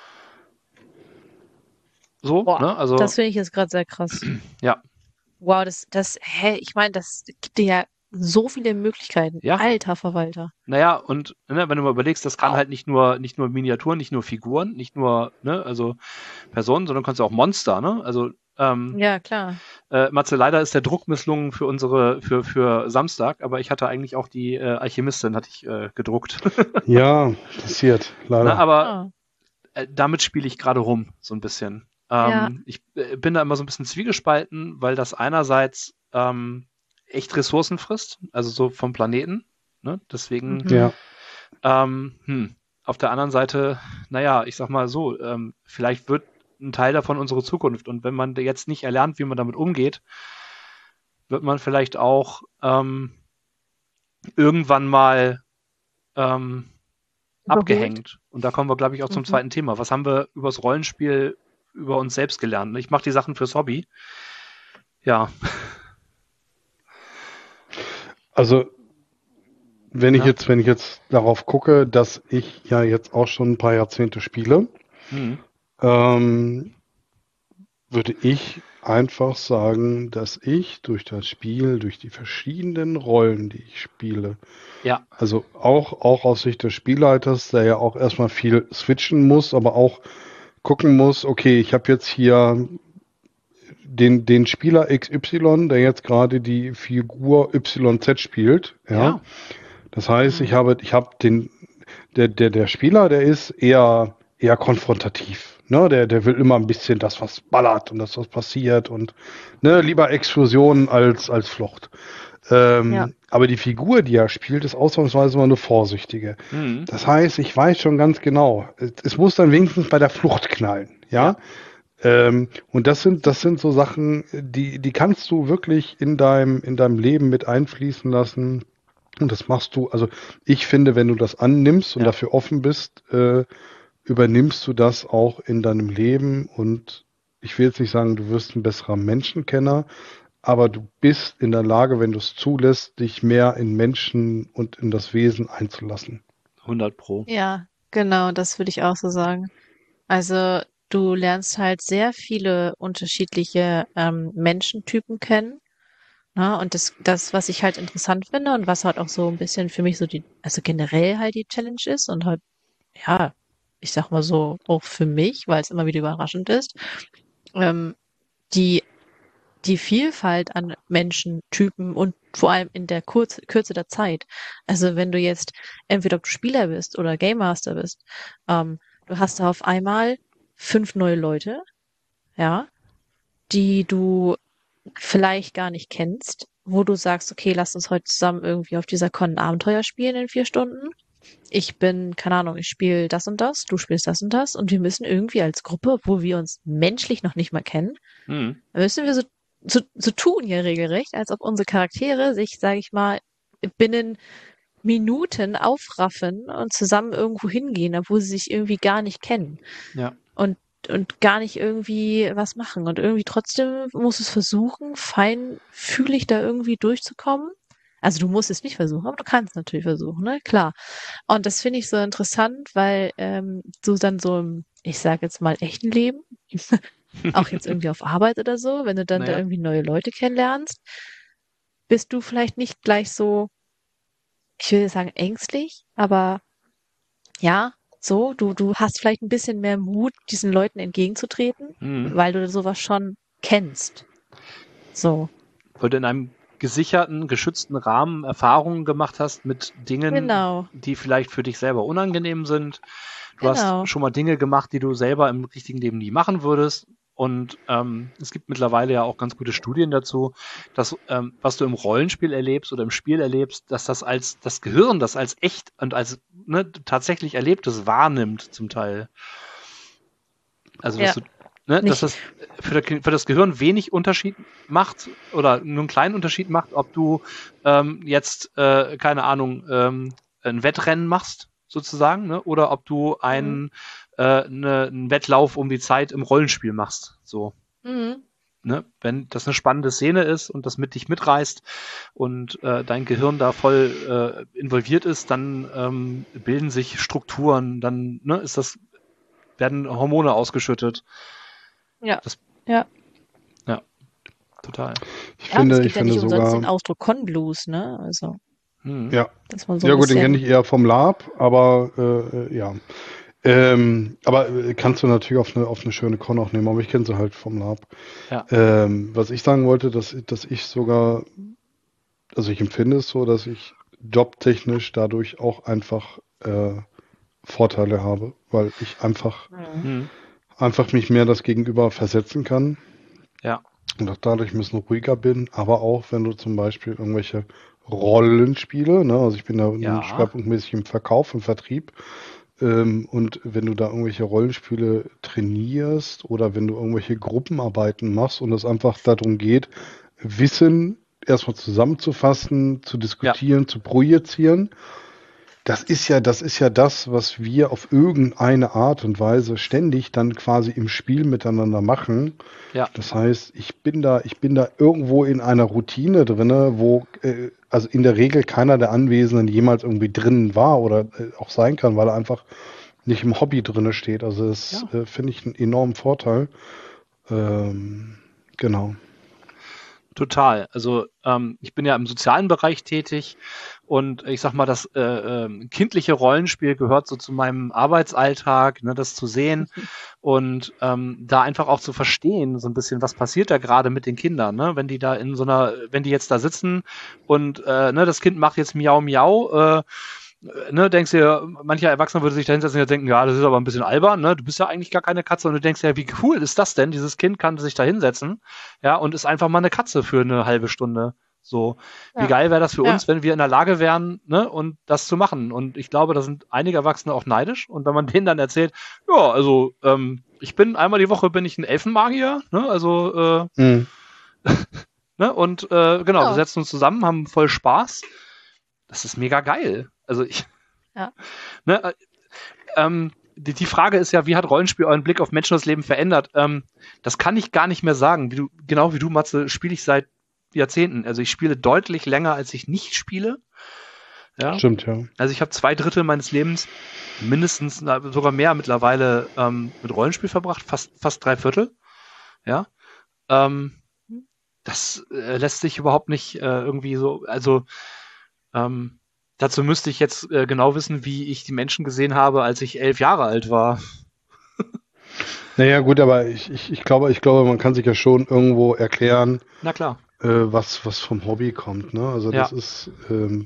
So, Boah, ne? Also, das finde ich jetzt gerade sehr krass. ja, Wow, das, das, hä, ich meine, das gibt dir ja so viele Möglichkeiten. Ja. Alter Verwalter. naja, und ne, wenn du mal überlegst, das kann Wow. halt nicht nur, nicht nur Miniaturen, nicht nur Figuren, nicht nur, ne, also Personen, sondern kannst du auch Monster, ne? Also, ähm, Ja, klar. äh, Matze, leider ist der Druck misslungen für unsere, für, für Samstag, aber ich hatte eigentlich auch die äh, Alchemistin, hatte ich äh, gedruckt. Ja, passiert, ne, leider. aber Ah. äh, damit spiele ich gerade rum, so ein bisschen. Ja. Ähm, Ich äh, bin da immer so ein bisschen zwiegespalten, weil das einerseits ähm, echt Ressourcen frisst, also so vom Planeten. Ne? Deswegen, Mhm. Ja. ähm, hm, auf der anderen Seite, naja, ich sag mal so, ähm, vielleicht wird ein Teil davon unsere Zukunft. Und wenn man jetzt nicht erlernt, wie man damit umgeht, wird man vielleicht auch ähm, irgendwann mal ähm, Überholt. abgehängt. Und da kommen wir, glaube ich, auch zum Mhm. zweiten Thema. Was haben wir übers Rollenspiel über uns selbst gelernt? Ich mache die Sachen fürs Hobby. Ja, Also, wenn ich Ja. jetzt, wenn ich jetzt darauf gucke, dass ich ja jetzt auch schon ein paar Jahrzehnte spiele, hm. ähm, würde ich einfach sagen, dass ich durch das Spiel, durch die verschiedenen Rollen, die ich spiele, ja, also auch, auch aus Sicht des Spielleiters, der ja auch erstmal viel switchen muss, aber auch gucken muss, okay, ich habe jetzt hier den, den Spieler X Y, der jetzt gerade die Figur Y Z spielt, ja. ja, Das heißt, ich Mhm. habe, ich habe den, der, der, der Spieler, der ist eher, eher konfrontativ. Ne? Der, der will immer ein bisschen das, was ballert und das, was passiert und ne, lieber Explosionen als, als Flucht. Ähm, Ja. Aber die Figur, die er spielt, ist ausnahmsweise mal eine vorsichtige. hm. Das heißt, ich weiß schon ganz genau, es, es muss dann wenigstens bei der Flucht knallen, ja. Ähm, und das sind, das sind so Sachen, die, die kannst du wirklich in deinem, in deinem Leben mit einfließen lassen. Und das machst du, also ich finde, wenn du das annimmst und Ja. dafür offen bist, äh, übernimmst du das auch in deinem Leben. Und ich will jetzt nicht sagen, du wirst ein besserer Menschenkenner, aber du bist in der Lage, wenn du es zulässt, dich mehr in Menschen und in das Wesen einzulassen. hundert Pro. Ja, genau, das würde ich auch so sagen. Also du lernst halt sehr viele unterschiedliche ähm, Menschentypen kennen. Ne? Und das, das, was ich halt interessant finde und was halt auch so ein bisschen für mich so die, also generell halt die Challenge ist und halt, ja, ich sag mal so, auch für mich, weil es immer wieder überraschend ist, ähm, die, die Vielfalt an Menschentypen und vor allem in der Kurz, Kürze der Zeit. Also wenn du jetzt, entweder ob du Spieler bist oder Game Master bist, ähm, du hast da auf einmal fünf neue Leute, ja, die du vielleicht gar nicht kennst, wo du sagst, okay, lass uns heute zusammen irgendwie auf dieser Con ein Abenteuer spielen in vier Stunden. Ich bin, keine Ahnung, ich spiele das und das, du spielst das und das und wir müssen irgendwie als Gruppe, obwohl wir uns menschlich noch nicht mal kennen, Hm. müssen wir so, so, so tun hier regelrecht, als ob unsere Charaktere sich, sage ich mal, binnen Minuten aufraffen und zusammen irgendwo hingehen, obwohl sie sich irgendwie gar nicht kennen Ja. und und gar nicht irgendwie was machen. Und irgendwie trotzdem muss es versuchen, feinfühlig da irgendwie durchzukommen. Also du musst es nicht versuchen, aber du kannst es natürlich versuchen, ne? Klar. Und das finde ich so interessant, weil ähm, du dann so im, ich sage jetzt mal, echten Leben, auch jetzt irgendwie auf Arbeit oder so, wenn du dann da Naja. irgendwie neue Leute kennenlernst, bist du vielleicht nicht gleich so, ich will sagen ängstlich, aber ja, so, du, du hast vielleicht ein bisschen mehr Mut, diesen Leuten entgegenzutreten, Hm. weil du sowas schon kennst. So, Weil du in einem gesicherten, geschützten Rahmen Erfahrungen gemacht hast mit Dingen, genau, die vielleicht für dich selber unangenehm sind. Du genau. hast schon mal Dinge gemacht, die du selber im richtigen Leben nie machen würdest. Und ähm, es gibt mittlerweile ja auch ganz gute Studien dazu, dass ähm, was du im Rollenspiel erlebst oder im Spiel erlebst, dass das als das Gehirn das als echt und als ne, tatsächlich Erlebtes wahrnimmt zum Teil. Also dass Ja, du, ne, dass nicht, das für, der, für das Gehirn wenig Unterschied macht oder nur einen kleinen Unterschied macht, ob du ähm, jetzt äh, keine Ahnung ähm, ein Wettrennen machst sozusagen, ne, oder ob du mhm. einen äh, ne, einen Wettlauf um die Zeit im Rollenspiel machst. So, Mhm. ne, wenn das eine spannende Szene ist und das mit dich mitreißt und äh, dein Gehirn da voll äh, involviert ist, dann ähm, bilden sich Strukturen, dann ne, ist das werden Hormone ausgeschüttet. Ja, Das, ja. ja, total. Ich Ja, und es finde, ich gibt ja finde nicht umsonst den sogar, Ausdruck Con-Blues, ne? Also, Hm. ja, dass man so ja ein gut, den kenne bisschen, ich eher vom Lab, aber äh, ja. Ähm, aber äh, kannst du natürlich auf eine, auf eine schöne Con auch nehmen, aber ich kenne sie halt vom Lab. Ja. Ähm, was ich sagen wollte, dass, dass ich sogar, also ich empfinde es so, dass ich jobtechnisch dadurch auch einfach äh, Vorteile habe, weil ich einfach, mhm. Hm. einfach mich mehr das Gegenüber versetzen kann Ja. und auch dadurch ein bisschen ruhiger bin, aber auch wenn du zum Beispiel irgendwelche Rollenspiele, ne, also ich bin da nun Ja. schwerpunktmäßig im Verkauf, im Vertrieb, ähm, und wenn du da irgendwelche Rollenspiele trainierst oder wenn du irgendwelche Gruppenarbeiten machst und es einfach darum geht, Wissen erstmal zusammenzufassen, zu diskutieren, ja. zu projizieren. Das ist ja, das ist ja das, was wir auf irgendeine Art und Weise ständig dann quasi im Spiel miteinander machen. Ja. Das heißt, ich bin da, ich bin da irgendwo in einer Routine drinne, wo äh, also in der Regel keiner der Anwesenden jemals irgendwie drin war oder äh, auch sein kann, weil er einfach nicht im Hobby drinne steht. Also das ja. äh, finde ich einen enormen Vorteil. Ähm, genau. Total. Also ähm, ich bin ja im sozialen Bereich tätig und ich sag mal, das äh, äh, kindliche Rollenspiel gehört so zu meinem Arbeitsalltag, ne, das zu sehen und ähm, da einfach auch zu verstehen, so ein bisschen, was passiert da gerade mit den Kindern, ne? Wenn die da in so einer, wenn die jetzt da sitzen und äh, ne, das Kind macht jetzt Miau Miau, äh, Ne, denkst dir, mancher Erwachsener würde sich da hinsetzen und denken, ja, das ist aber ein bisschen albern, ne? Du bist ja eigentlich gar keine Katze und du denkst ja, wie cool ist das denn? Dieses Kind kann sich da hinsetzen, ja, und ist einfach mal eine Katze für eine halbe Stunde. So, ja. Wie geil wäre das für ja. uns, wenn wir in der Lage wären, ne, und das zu machen. Und ich glaube, da sind einige Erwachsene auch neidisch. Und wenn man denen dann erzählt, ja, also ähm, ich bin einmal die Woche bin ich ein Elfenmagier, ne, also äh, mhm. ne, und äh, genau, ja. wir setzen uns zusammen, haben voll Spaß. Das ist mega geil. Also ich, ja. ne, äh, ähm, die, die Frage ist ja, wie hat Rollenspiel euren Blick auf Menschen und das Leben verändert? Ähm, das kann ich gar nicht mehr sagen. Wie du, genau wie du, Matze, spiele ich seit Jahrzehnten. Also ich spiele deutlich länger, als ich nicht spiele. Ja? Stimmt, ja. Also ich habe zwei Drittel meines Lebens, mindestens, sogar mehr mittlerweile, ähm, mit Rollenspiel verbracht, fast, fast drei Viertel. Ja. Ähm, das äh, lässt sich überhaupt nicht äh, irgendwie so, also ähm, dazu müsste ich jetzt äh, genau wissen, wie ich die Menschen gesehen habe, als ich elf Jahre alt war. Naja, gut, aber ich, ich, ich glaube, ich glaube, man kann sich ja schon irgendwo erklären, Na klar. Äh, was, was vom Hobby kommt, ne? Also das ja. ist ähm,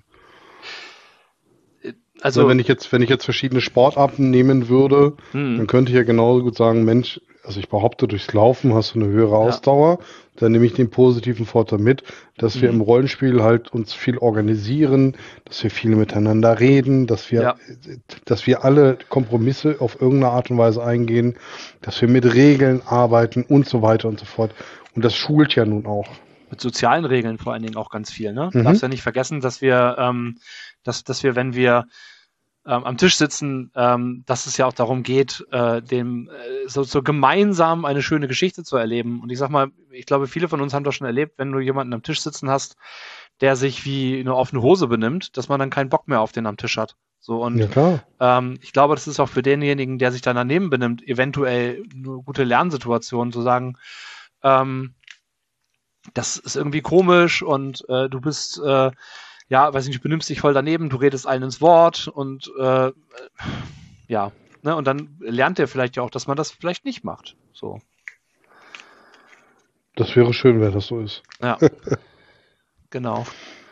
also ne, wenn ich jetzt, wenn ich jetzt verschiedene Sportarten nehmen würde, hm. dann könnte ich ja genauso gut sagen, Mensch, also ich behaupte, durchs Laufen hast du eine höhere Ausdauer, ja. dann nehme ich den positiven Vorteil mit, dass mhm. wir im Rollenspiel halt uns viel organisieren, dass wir viel miteinander reden, dass wir, ja. dass wir alle Kompromisse auf irgendeine Art und Weise eingehen, dass wir mit Regeln arbeiten und so weiter und so fort. Und das schult ja nun auch. Mit sozialen Regeln vor allen Dingen auch ganz viel, ne? Du mhm. darfst ja nicht vergessen, dass wir, ähm, dass, dass wir, wenn wir ähm, am Tisch sitzen, ähm, dass es ja auch darum geht, äh, dem äh, so, so gemeinsam eine schöne Geschichte zu erleben. Und ich sag mal, ich glaube, viele von uns haben das schon erlebt, wenn du jemanden am Tisch sitzen hast, der sich wie eine offene Hose benimmt, dass man dann keinen Bock mehr auf den am Tisch hat. So, und ja, klar. Ähm, ich glaube, das ist auch für denjenigen, der sich dann daneben benimmt, eventuell eine gute Lernsituation, zu sagen, ähm, das ist irgendwie komisch und äh, du bist, äh, ja, weiß nicht, du benimmst dich voll daneben, du redest allen ins Wort und äh, ja, ne, und dann lernt er vielleicht ja auch, dass man das vielleicht nicht macht. So. Das wäre schön, wenn das so ist. Ja, genau.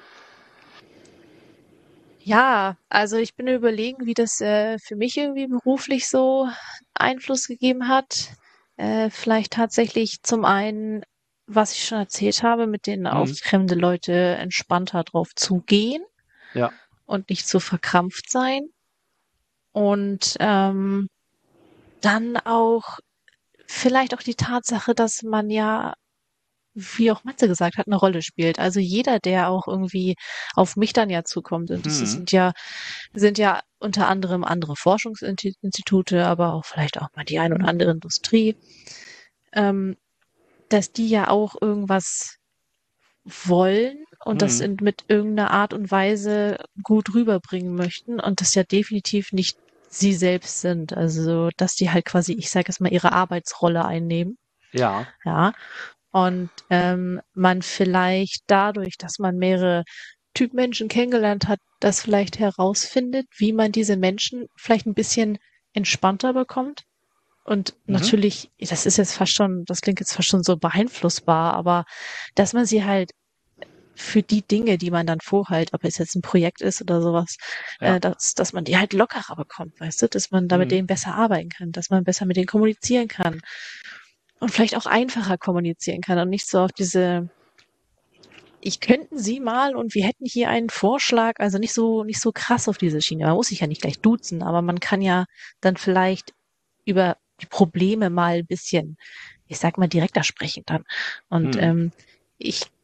Ja, also ich bin überlegen, wie das äh, für mich irgendwie beruflich so Einfluss gegeben hat. Äh, vielleicht tatsächlich zum einen, was ich schon erzählt habe, mit denen auf Mhm. fremde Leute entspannter drauf zugehen Ja. und nicht so verkrampft sein. Und ähm, dann auch vielleicht auch die Tatsache, dass man ja, wie auch Matze gesagt hat, eine Rolle spielt. Also jeder, der auch irgendwie auf mich dann ja zukommt. Und das Mhm. sind ja, sind ja unter anderem andere Forschungsinstitute, aber auch vielleicht auch mal die ein oder andere Industrie, ähm, dass die ja auch irgendwas wollen und das Mhm. in, mit irgendeiner Art und Weise gut rüberbringen möchten und das ja definitiv nicht sie selbst sind. Also, dass die halt quasi, ich sage es mal, ihre Arbeitsrolle einnehmen. Ja. Ja. Und ähm, man vielleicht dadurch, dass man mehrere Typmenschen kennengelernt hat, das vielleicht herausfindet, wie man diese Menschen vielleicht ein bisschen entspannter bekommt. Und Mhm. natürlich, das ist jetzt fast schon, das klingt jetzt fast schon so beeinflussbar, aber dass man sie halt für die Dinge, die man dann vorhält, ob es jetzt ein Projekt ist oder sowas, Ja. äh, dass, dass man die halt lockerer bekommt, weißt du, dass man da mit Mhm. denen besser arbeiten kann, dass man besser mit denen kommunizieren kann und vielleicht auch einfacher kommunizieren kann und nicht so auf diese, ich könnten Sie mal und wir hätten hier einen Vorschlag, also nicht so, nicht so krass auf diese Schiene. Man muss sich ja nicht gleich duzen, aber man kann ja dann vielleicht über die Probleme mal ein bisschen, ich sag mal, direkter sprechen dann. Und Mhm. ähm, ich, ich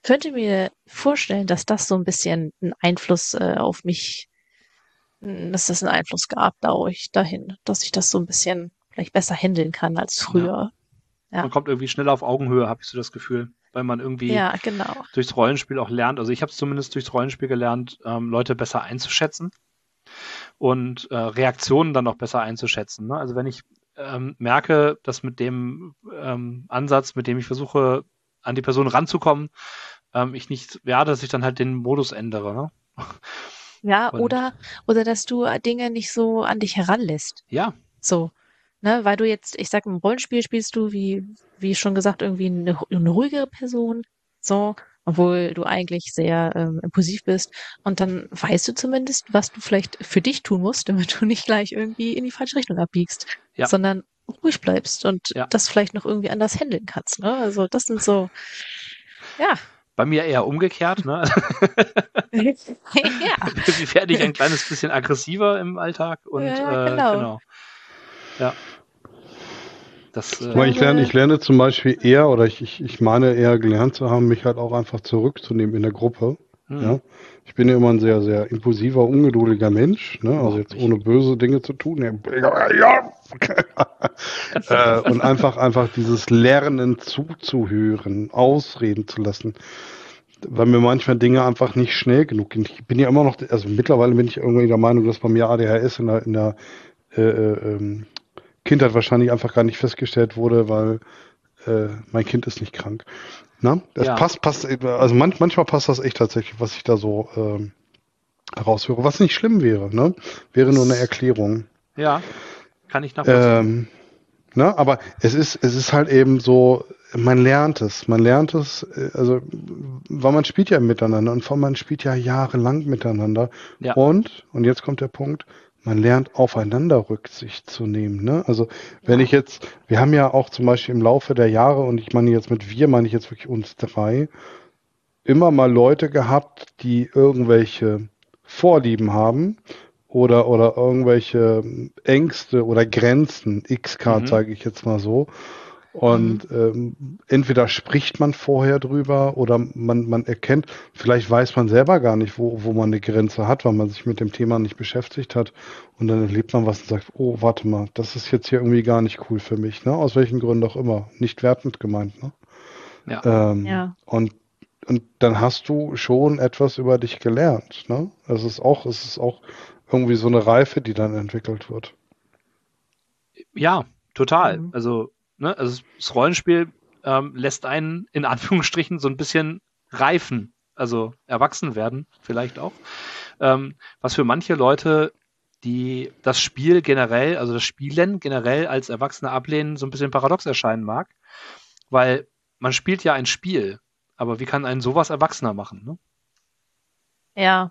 könnte mir vorstellen, dass das so ein bisschen einen Einfluss äh, auf mich, mh, dass das einen Einfluss gab dadurch dahin, dass ich das so ein bisschen vielleicht besser handeln kann als früher. Ja. Man kommt irgendwie schneller auf Augenhöhe, habe ich so das Gefühl, weil man irgendwie Ja, genau. durchs Rollenspiel auch lernt. Also ich habe es zumindest durchs Rollenspiel gelernt, ähm, Leute besser einzuschätzen und äh, Reaktionen dann auch besser einzuschätzen. Ne? Also wenn ich ähm, merke, dass mit dem ähm, Ansatz, mit dem ich versuche, an die Person ranzukommen, ähm, ich nicht, ja, dass ich dann halt den Modus ändere. Ne? Ja, Und oder, oder dass du Dinge nicht so an dich heranlässt. ja, So, ne, weil du jetzt, ich sag, im Rollenspiel spielst du, wie, wie schon gesagt, irgendwie eine, eine ruhigere Person, so, obwohl du eigentlich sehr ähm, impulsiv bist. Und dann weißt du zumindest, was du vielleicht für dich tun musst, damit du nicht gleich irgendwie in die falsche Richtung abbiegst, Ja. sondern ruhig bleibst und Ja. das vielleicht noch irgendwie anders handeln kannst. Ne? Also das sind so, ja. bei mir eher umgekehrt. Ne? ja. Wie werde ich ein kleines bisschen aggressiver im Alltag? Und Ja, äh, genau. genau. Ja. Das, äh, Aber ich lerne, ich lerne zum Beispiel eher, oder ich, ich, ich meine eher gelernt zu haben, mich halt auch einfach zurückzunehmen in der Gruppe. hm. Ja. Ich bin ja immer ein sehr, sehr impulsiver, ungeduldiger Mensch, ne? Also Überhaupt jetzt nicht. ohne böse Dinge zu tun. Ja, ja. äh, und einfach, einfach dieses Lernen zuzuhören, ausreden zu lassen. Weil mir manchmal Dinge einfach nicht schnell genug gehen. Ich bin ja immer noch, also mittlerweile bin ich irgendwie der Meinung, dass bei mir A D H S in der, in der äh, äh, ähm, Kindheit wahrscheinlich einfach gar nicht festgestellt wurde, weil äh, mein Kind ist nicht krank. Na? Das Ja. passt, passt, also manch, manchmal passt das echt tatsächlich, was ich da so ähm, heraushöre. Was nicht schlimm wäre, ne? Wäre nur eine Erklärung. Ja, kann ich nachvollziehen. Ähm, ne? Aber es ist, es ist halt eben so, man lernt es, man lernt es, äh, also, weil man spielt ja miteinander und vor man spielt ja jahrelang miteinander. Ja. Und, und jetzt kommt der Punkt, man lernt aufeinander Rücksicht zu nehmen. Ne? Also wenn Ja. ich jetzt, wir haben ja auch zum Beispiel im Laufe der Jahre, und ich meine jetzt mit wir, meine ich jetzt wirklich uns drei, immer mal Leute gehabt, die irgendwelche Vorlieben haben oder, oder irgendwelche Ängste oder Grenzen, X-Card Mhm. sage ich jetzt mal so. Und ähm, entweder spricht man vorher drüber oder man, man erkennt, vielleicht weiß man selber gar nicht, wo, wo man eine Grenze hat, weil man sich mit dem Thema nicht beschäftigt hat. Und dann erlebt man was und sagt, oh, warte mal, das ist jetzt hier irgendwie gar nicht cool für mich, ne? Aus welchen Gründen auch immer. Nicht wertend gemeint, ne? Ja. Ähm, Ja. Und, und dann hast du schon etwas über dich gelernt, ne? Es ist auch, es ist auch irgendwie so eine Reife, die dann entwickelt wird. Ja, total. Mhm. Also, ne, also das Rollenspiel ähm, lässt einen in Anführungsstrichen so ein bisschen reifen, also erwachsen werden, vielleicht auch. Ähm, was für manche Leute, die das Spiel generell, also das Spielen generell als Erwachsene ablehnen, so ein bisschen paradox erscheinen mag, weil man spielt ja ein Spiel, aber wie kann einen sowas erwachsener machen? Ne? Ja.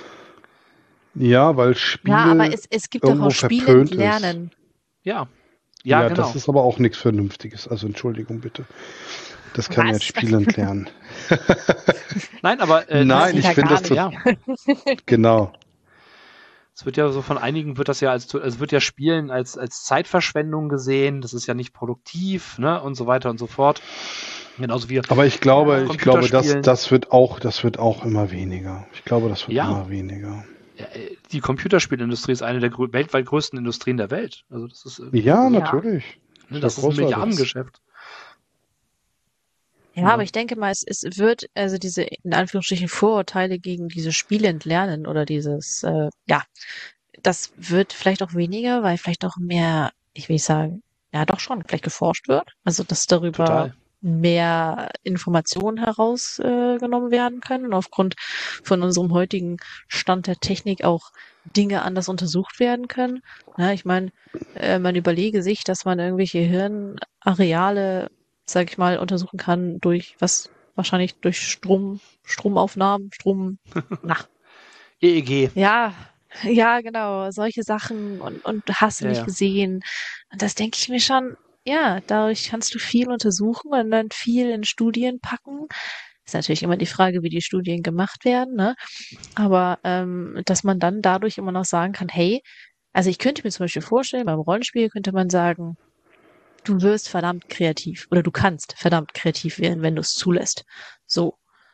Ja, weil Spiel Ja, aber es, es gibt doch irgendwo auch spielend verpönt ist. lernen. Ja, ja, Ja, genau. das ist aber auch nichts Vernünftiges. Also Entschuldigung bitte. Das kann Was? jetzt spielend lernen. Nein, aber äh, Nein, ich ich finde gar das nicht. ja, genau. es wird ja so von einigen wird das ja als also wird ja Spielen als als Zeitverschwendung gesehen. Das ist ja nicht produktiv, ne, und so weiter und so fort. Genauso wie Aber ich glaube, Ja. ich glaube, das, Computerspielen. das wird auch, das wird auch immer weniger. Ich glaube, das wird Ja. immer weniger. Ja, äh, die Computerspielindustrie ist eine der grö- weltweit größten Industrien der Welt. Also das ist äh, Ja, Ja. natürlich. ne, ist das ja ist ein großartig. Milliardengeschäft. Ja, Ja. aber ich denke mal, es, es wird, also diese, in Anführungsstrichen, Vorurteile gegen dieses spielend Lernen oder dieses, äh, ja, das wird vielleicht auch weniger, weil vielleicht auch mehr, ich will nicht sagen, ja doch schon, vielleicht geforscht wird. Also, dass darüber Total. mehr Informationen herausgenommen äh, genommen werden können und aufgrund von unserem heutigen Stand der Technik auch Dinge anders untersucht werden können. Ja, ich meine, äh, man überlege sich, dass man irgendwelche Hirnareale, sag ich mal, untersuchen kann durch was wahrscheinlich durch Strom, Stromaufnahmen, Strom, na, E E G. ja, ja, genau, solche Sachen und, und hast du Ja, nicht ja. gesehen. Und das denke ich mir schon, ja, dadurch kannst du viel untersuchen und dann viel in Studien packen. Ist natürlich immer die Frage, wie die Studien gemacht werden, ne? Aber ähm, dass man dann dadurch immer noch sagen kann, hey, also ich könnte mir zum Beispiel vorstellen, beim Rollenspiel könnte man sagen, du wirst verdammt kreativ oder du kannst verdammt kreativ werden, wenn du es zulässt. So.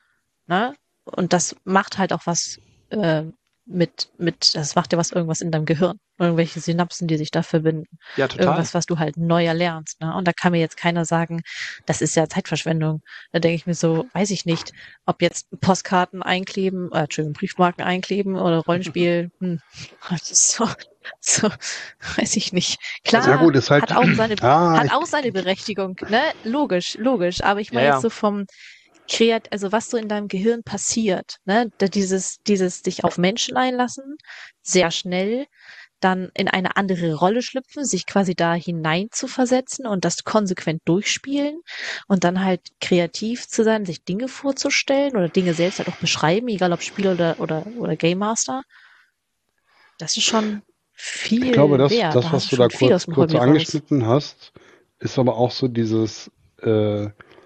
ne? Und das macht halt auch was äh, mit, mit, das macht ja was irgendwas in deinem Gehirn. Irgendwelche Synapsen, die sich da verbinden. Ja, total. Irgendwas, was du halt neu erlernst, ne? Und da kann mir jetzt keiner sagen, das ist ja Zeitverschwendung. Da denke ich mir so, weiß ich nicht, ob jetzt Postkarten einkleben, äh, Entschuldigung, Briefmarken einkleben oder Rollenspiel, hm, das ist so, so, weiß ich nicht. Klar, Ja gut, ist halt, hat auch seine, ah, hat ich, auch seine Berechtigung, ne? Logisch, logisch. Aber ich Ja, meine ja. jetzt so vom Kreat, also was so in deinem Gehirn passiert, ne? Da dieses, dieses sich auf Menschen einlassen, sehr schnell, dann in eine andere Rolle schlüpfen, sich quasi da hinein zu versetzen und das konsequent durchspielen und dann halt kreativ zu sein, sich Dinge vorzustellen oder Dinge selbst halt auch beschreiben, egal ob Spiel oder, oder, oder Game Master. Das ist schon viel ich glaube, das, wert. das, Da was hast du du da schon viel aus kurz, dem kurz Hobby raus. angeschnitten hast, ist aber auch so dieses, äh,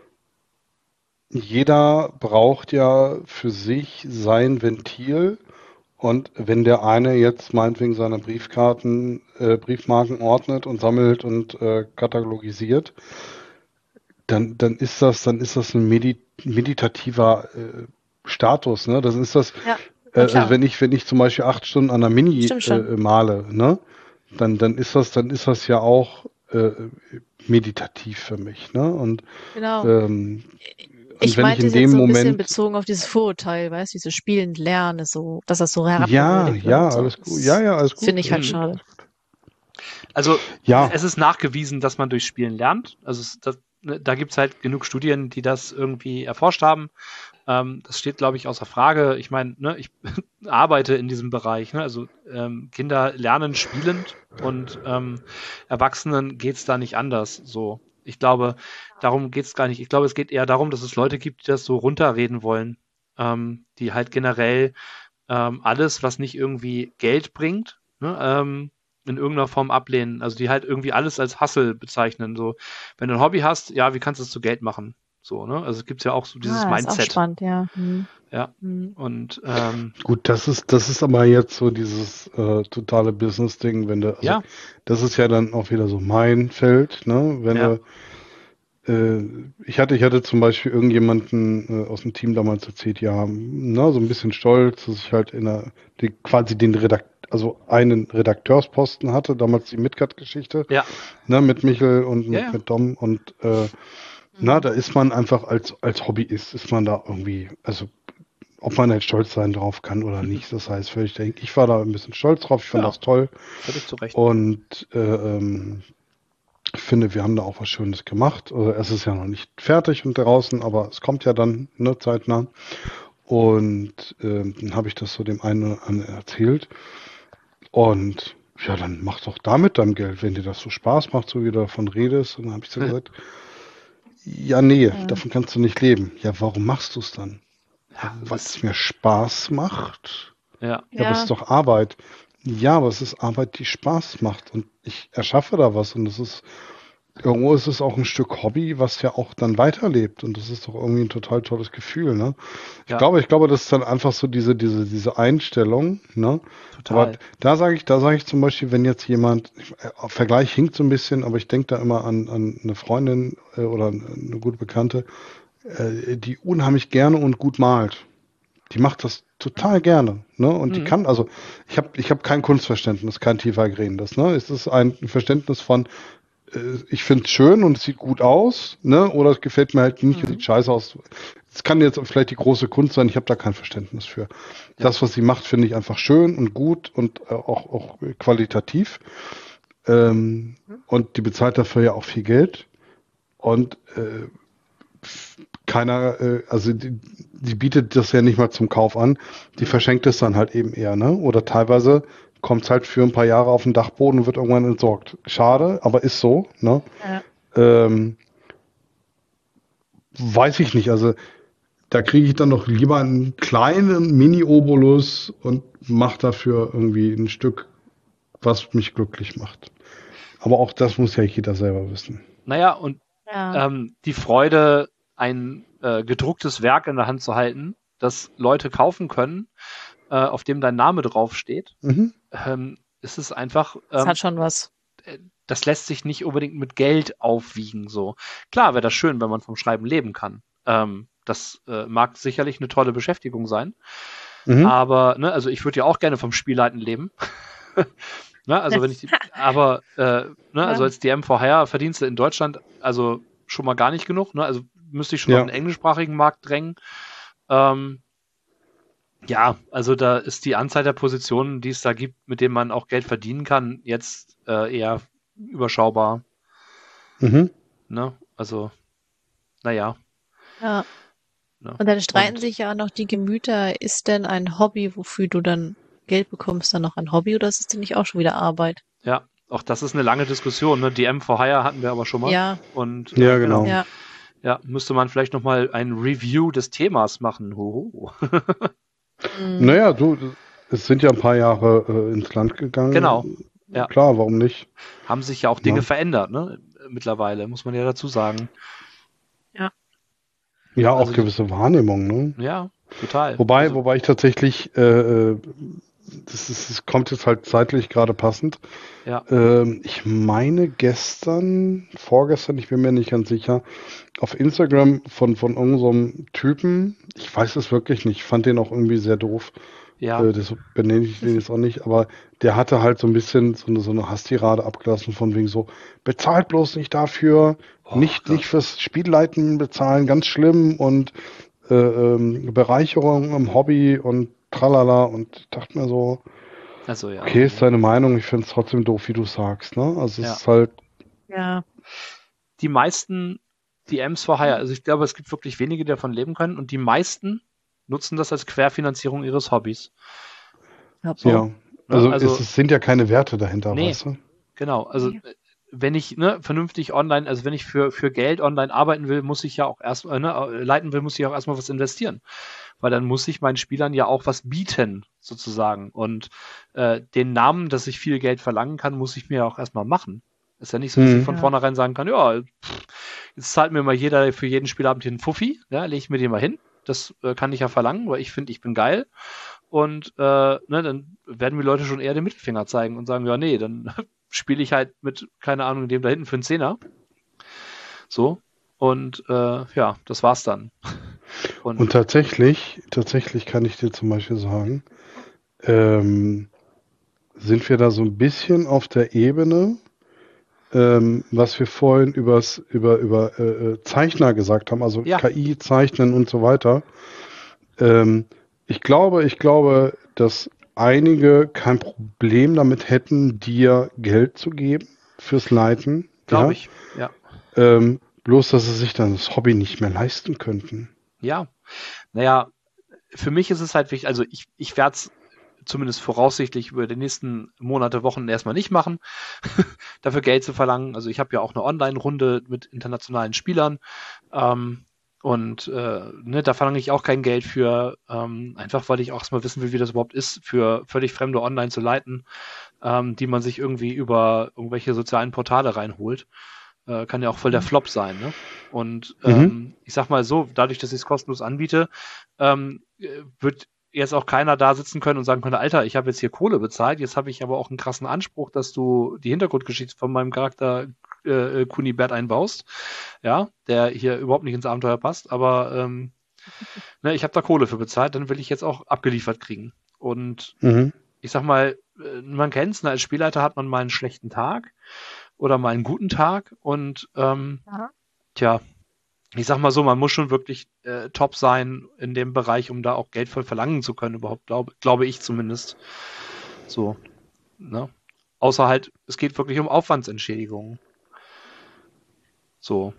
jeder braucht ja für sich sein Ventil. Und wenn der eine jetzt meinetwegen seine Briefkarten, äh, Briefmarken ordnet und sammelt und äh, katalogisiert, dann, dann ist das, dann ist das ein Medi meditativer äh, Status, ne? Das ist das, Ja, äh, na also klar. wenn ich, wenn ich zum Beispiel acht Stunden an einer Mini Stimmt schon. äh, male, ne? Dann, dann ist das, dann ist das ja auch äh, meditativ für mich, ne? Und Genau. ähm, und Ich wenn ich meinte in es jetzt dem so ein bisschen Moment, bezogen auf dieses Vorurteil, weißt du, dieses Spielend Lernen, so, dass das so ja, herabgewürdigt wird ja, und so. alles gut, ja, Das ja, alles finde gut, ich halt alles Mhm. gut, schade. alles gut. Also Ja, es ist nachgewiesen, dass man durch Spielen lernt. Also es, das, ne, da gibt es halt genug Studien, die das irgendwie erforscht haben. Ähm, das steht, glaube ich, außer Frage. Ich meine, ne, ich arbeite in diesem Bereich. Ne? Also ähm, Kinder lernen spielend und ähm, Erwachsenen geht es da nicht anders. So, ich glaube, darum geht es gar nicht. Ich glaube, es geht eher darum, dass es Leute gibt, die das so runterreden wollen, ähm, die halt generell ähm, alles, was nicht irgendwie Geld bringt, ne, ähm, in irgendeiner Form ablehnen. Also die halt irgendwie alles als Hustle bezeichnen. So, wenn du ein Hobby hast, ja, wie kannst du es zu Geld machen? So, ne? Also es gibt ja auch so dieses Ah, ist auch Mindset. spannend, ja. Hm. Ja. Hm. Und ähm, gut, das ist, das ist aber jetzt so dieses äh, totale Business-Ding, wenn du, also ja, das ist ja dann auch wieder so mein Feld, ne? Wenn ja, du, äh, ich hatte, ich hatte zum Beispiel irgendjemanden äh, aus dem Team damals erzählt, ja, na, so ein bisschen stolz, dass ich halt in der, die, quasi den Redakt, also einen Redakteursposten hatte, damals die Midgard-Geschichte, ja, ne, mit Michel und ja, mit, ja. mit Dom und äh, na, da ist man einfach als, als Hobbyist, ist man da irgendwie, also ob man halt stolz sein drauf kann oder nicht, das heißt völlig denke ich war da ein bisschen stolz drauf, ich fand Ja, das toll völlig zu Recht. und äh, ähm, ich finde, wir haben da auch was Schönes gemacht. Also es ist ja noch nicht fertig und draußen, aber es kommt ja dann ne, zeitnah. Und ähm, dann habe ich das so dem einen oder anderen erzählt. Und ja, dann mach doch damit dein Geld, wenn dir das so Spaß macht, so wie du davon redest. Und dann habe ich so gesagt, ja, nee, Ja. davon kannst du nicht leben. Ja, warum machst du es dann? Ja, Ja, weil das es ist, mir Spaß macht. ja, Ja, aber es Ja, ist doch Arbeit. Ja, aber es ist Arbeit, die Spaß macht. Und ich erschaffe da was. Und es ist, irgendwo ist es auch ein Stück Hobby, was ja auch dann weiterlebt. Und das ist doch irgendwie ein total tolles Gefühl, ne? Ich ja, glaube, ich glaube, das ist dann einfach so diese, diese, diese Einstellung, ne? Aber total. da sage ich, da sage ich zum Beispiel, wenn jetzt jemand, ich, äh, Vergleich hinkt so ein bisschen, aber ich denke da immer an, an eine Freundin äh, oder eine gute Bekannte, äh, die unheimlich gerne und gut malt. Die macht das total gerne, ne? Und die Mhm. kann, also ich habe ich hab kein Kunstverständnis, kein tiefergehendes, ne? Es ist ein Verständnis von, äh, ich finde es schön und es sieht gut aus, ne? Oder es gefällt mir halt nicht, es sieht mhm. scheiße aus. Es kann jetzt vielleicht die große Kunst sein, ich habe da kein Verständnis für. Ja. Das, was sie macht, finde ich einfach schön und gut und äh, auch, auch qualitativ. Ähm, und die bezahlt dafür ja auch viel Geld. Und äh, keiner, äh, also die, die bietet das ja nicht mal zum Kauf an, die Mhm. verschenkt es dann halt eben eher, ne? Oder teilweise kommt es halt für ein paar Jahre auf den Dachboden und wird irgendwann entsorgt. Schade, aber ist so, ne? Ja. Ähm, weiß ich nicht, also da kriege ich dann doch lieber einen kleinen Mini-Obolus und mache dafür irgendwie ein Stück, was mich glücklich macht. Aber auch das muss ja jeder selber wissen. Naja, und Ja. ähm, die Freude, ein äh, gedrucktes Werk in der Hand zu halten, das Leute kaufen können, äh, auf dem dein Name draufsteht, Mhm. ähm, ist es einfach, Das ähm, hat schon was. das lässt sich nicht unbedingt mit Geld aufwiegen. So. Klar wäre das schön, wenn man vom Schreiben leben kann. Ähm, das äh, mag sicherlich eine tolle Beschäftigung sein. Mhm. Aber, ne, also ich würde ja auch gerne vom Spielleiten leben. ne, also wenn ich die, aber äh, ne, also als D M for Hire verdienst du in Deutschland also schon mal gar nicht genug, ne? Also müsste ich schon Ja. auf den englischsprachigen Markt drängen. Ähm, ja, also da ist die Anzahl der Positionen, die es da gibt, mit denen man auch Geld verdienen kann, jetzt äh, eher überschaubar. Mhm. Ne? Also, naja. Ja. Ne? Und dann streiten Und- sich ja auch noch die Gemüter, ist denn ein Hobby, wofür du dann Geld bekommst, dann noch ein Hobby oder ist es denn nicht auch schon wieder Arbeit? Ja, auch das ist eine lange Diskussion. Ne? D M for Hire hatten wir aber schon mal. Ja. Und, Ja, äh, genau. genau. Ja. Ja, müsste man vielleicht nochmal ein Review des Themas machen. Hoho. Mhm. Naja, du, es sind ja ein paar Jahre äh, ins Land gegangen. Genau. Ja. Klar, warum nicht? Haben sich ja auch Dinge Ja. verändert, ne? Mittlerweile, muss man ja dazu sagen. Ja, auch Also die- gewisse Wahrnehmung, ne? Ja, total. Wobei, also, wobei ich tatsächlich, äh, äh, das, ist, das kommt jetzt halt zeitlich gerade passend. Ja. Ähm, ich meine gestern, vorgestern, ich bin mir nicht ganz sicher, auf Instagram von, von irgendeinem so einem Typen, ich weiß es wirklich nicht, ich fand den auch irgendwie sehr doof. ja, Äh, das benenne ich den jetzt auch nicht, aber der hatte halt so ein bisschen so eine, so eine Hasstirade abgelassen von wegen so, bezahlt bloß nicht dafür, Oh nicht, Gott. nicht fürs Spielleiten bezahlen, ganz schlimm und äh, ähm, Bereicherung im Hobby und tralala und ich dachte mir so, also ja. okay, ist deine Meinung, ich finde es trotzdem doof, wie du sagst, ne? Also es Ja. ist halt, Ja. Die meisten D Ms for Hire, also ich glaube, es gibt wirklich wenige, die davon leben können und die meisten nutzen das als Querfinanzierung ihres Hobbys. So, ja, ne? also, also es, es sind ja keine Werte dahinter, Nee. weißt du? Genau, also Ja. äh, wenn ich ne, vernünftig online, also wenn ich für, für Geld online arbeiten will, muss ich ja auch erst, äh, ne, äh, leiten will, muss ich auch erstmal was investieren. Weil dann muss ich meinen Spielern ja auch was bieten, sozusagen. Und äh, den Namen, dass ich viel Geld verlangen kann, muss ich mir auch erstmal machen. Ist ja nicht so, dass Mhm. ich von Ja. vornherein sagen kann, ja, pff, jetzt zahlt mir mal jeder für jeden Spielabend hier einen Fuffi, ja, lege ich mir den mal hin. Das äh, kann ich ja verlangen, weil ich finde, ich bin geil. Und äh, ne, dann werden mir Leute schon eher den Mittelfinger zeigen und sagen, ja, nee, dann spiele ich halt mit, keine Ahnung, dem da hinten für einen Zehner. So. Und äh, ja, das war's dann. Und, Und tatsächlich, tatsächlich kann ich dir zum Beispiel sagen, ähm, sind wir da so ein bisschen auf der Ebene, ähm, was wir vorhin übers, über, über äh, äh, Zeichner gesagt haben, also Ja. K I, Zeichnen und so weiter. Ähm, ich glaube, ich glaube, dass einige kein Problem damit hätten, dir Geld zu geben fürs Leiten. glaube ja? ich, ja. Ähm, bloß, dass sie sich dann das Hobby nicht mehr leisten könnten. Ja. Naja, für mich ist es halt wichtig, also ich, ich werde es zumindest voraussichtlich über die nächsten Monate, Wochen erstmal nicht machen, dafür Geld zu verlangen. Also ich habe ja auch eine Online-Runde mit internationalen Spielern ähm, und äh, ne, da verlange ich auch kein Geld für, ähm, einfach weil ich auch erstmal wissen will, wie das überhaupt ist, für völlig Fremde online zu leiten, ähm, die man sich irgendwie über irgendwelche sozialen Portale reinholt. Äh, kann ja auch voll der Flop sein. Ne? Und Mhm. ähm, ich sag mal so, dadurch, dass ich es kostenlos anbiete, ähm, äh, wird jetzt auch keiner da sitzen können und sagen können, Alter, ich habe jetzt hier Kohle bezahlt, jetzt habe ich aber auch einen krassen Anspruch, dass du die Hintergrundgeschichte von meinem Charakter äh, Kunibert einbaust, ja, der hier überhaupt nicht ins Abenteuer passt, aber ähm, ne, ich habe da Kohle für bezahlt, dann will ich jetzt auch abgeliefert kriegen. Und Mhm. ich sag mal, äh, man kennt's, ne, als Spielleiter hat man mal einen schlechten Tag oder mal einen guten Tag und ähm, Ja. tja, ich sag mal so, man muss schon wirklich äh, top sein in dem Bereich, um da auch Geld voll verlangen zu können, überhaupt, glaube glaube ich zumindest. So, ne? Außer halt, es geht wirklich um Aufwandsentschädigungen. So.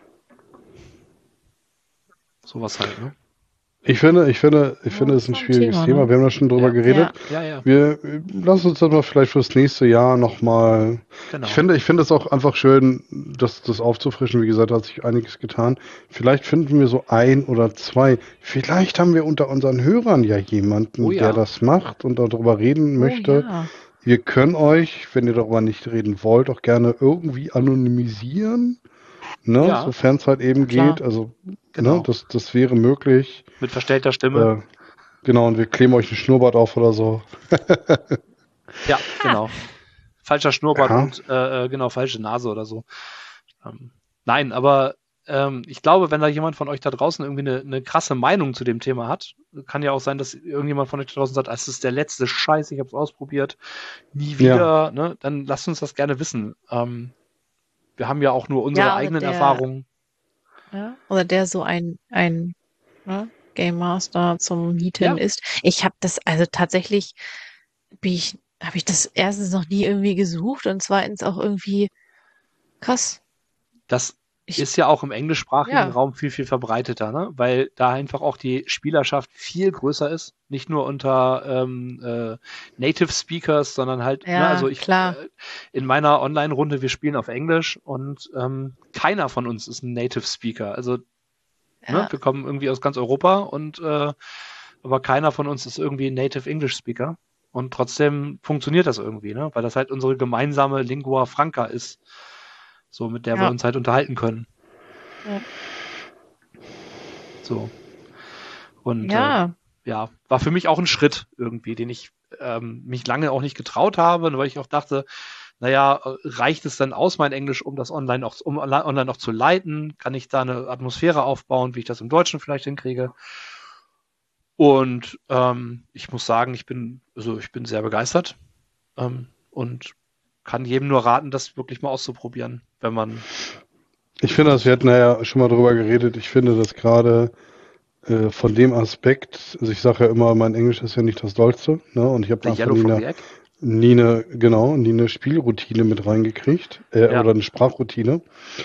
Sowas halt, ne? Ich finde, ich finde, ich Ja, finde, es ist ein das ist ein schwieriges Thema, Thema. ne? Wir haben da schon drüber Ja. geredet. Ja, ja, Wir äh, lassen uns das mal vielleicht fürs nächste Jahr nochmal. genau. Ich finde, ich finde es auch einfach schön, das, das aufzufrischen. Wie gesagt, da hat sich einiges getan. Vielleicht finden wir so ein oder zwei. Vielleicht haben wir unter unseren Hörern ja jemanden, Oh ja. der das macht und darüber reden möchte. Oh, ja. Ihr könnt euch, wenn ihr darüber nicht reden wollt, auch gerne irgendwie anonymisieren. Ne? Ja. Sofern es halt eben Klar. geht. Also, Genau. ne, das, das wäre möglich. Mit verstellter Stimme. Äh, genau, und wir kleben euch ein Schnurrbart auf oder so. Ja, genau. Falscher Schnurrbart Ja. und äh, äh, genau, falsche Nase oder so. Ähm, nein, aber ähm, ich glaube, wenn da jemand von euch da draußen irgendwie eine, eine krasse Meinung zu dem Thema hat, kann ja auch sein, dass irgendjemand von euch da draußen sagt, es ist der letzte Scheiß, ich habe es ausprobiert, nie wieder, Ja. ne? Dann lasst uns das gerne wissen. Ähm, wir haben ja auch nur unsere Ja, oder eigenen der- Erfahrungen. Ja? Oder der so ein, ein ne, Game Master zum Mieten Ja. ist. Ich habe das, also tatsächlich bin ich, habe ich das erstens noch nie irgendwie gesucht und zweitens auch irgendwie krass. Das Ich- ist ja auch im englischsprachigen Ja. Raum viel, viel verbreiteter, ne? Weil da einfach auch die Spielerschaft viel größer ist. Nicht nur unter ähm, äh, Native Speakers, sondern halt, Ja, ne? Also ich klar. Äh, in meiner Online-Runde, wir spielen auf Englisch und ähm, keiner von uns ist ein Native Speaker. Also Ja. ne? Wir kommen irgendwie aus ganz Europa und äh, aber keiner von uns ist irgendwie ein Native English Speaker. Und trotzdem funktioniert das irgendwie, ne? Weil das halt unsere gemeinsame Lingua Franca ist. So, mit der wir Ja. uns halt unterhalten können. Ja. So. Und äh, Ja, ja, war für mich auch ein Schritt irgendwie, den ich ähm, mich lange auch nicht getraut habe, weil ich auch dachte, naja, äh, reicht es dann aus, mein Englisch, um das online auch, um online online auch zu leiten? Kann ich da eine Atmosphäre aufbauen, wie ich das im Deutschen vielleicht hinkriege? Und ähm, ich muss sagen, ich bin, also ich bin sehr begeistert ähm, und kann jedem nur raten, das wirklich mal auszuprobieren, wenn man Ich finde das, wir hatten ja schon mal drüber geredet, ich finde das gerade äh, von dem Aspekt, also ich sage ja immer, mein Englisch ist ja nicht das Dollste, ne? Und ich habe The einfach Yellow nie from the eine, Egg. nie eine, genau, nie eine Spielroutine mit reingekriegt, äh, Ja. oder eine Sprachroutine.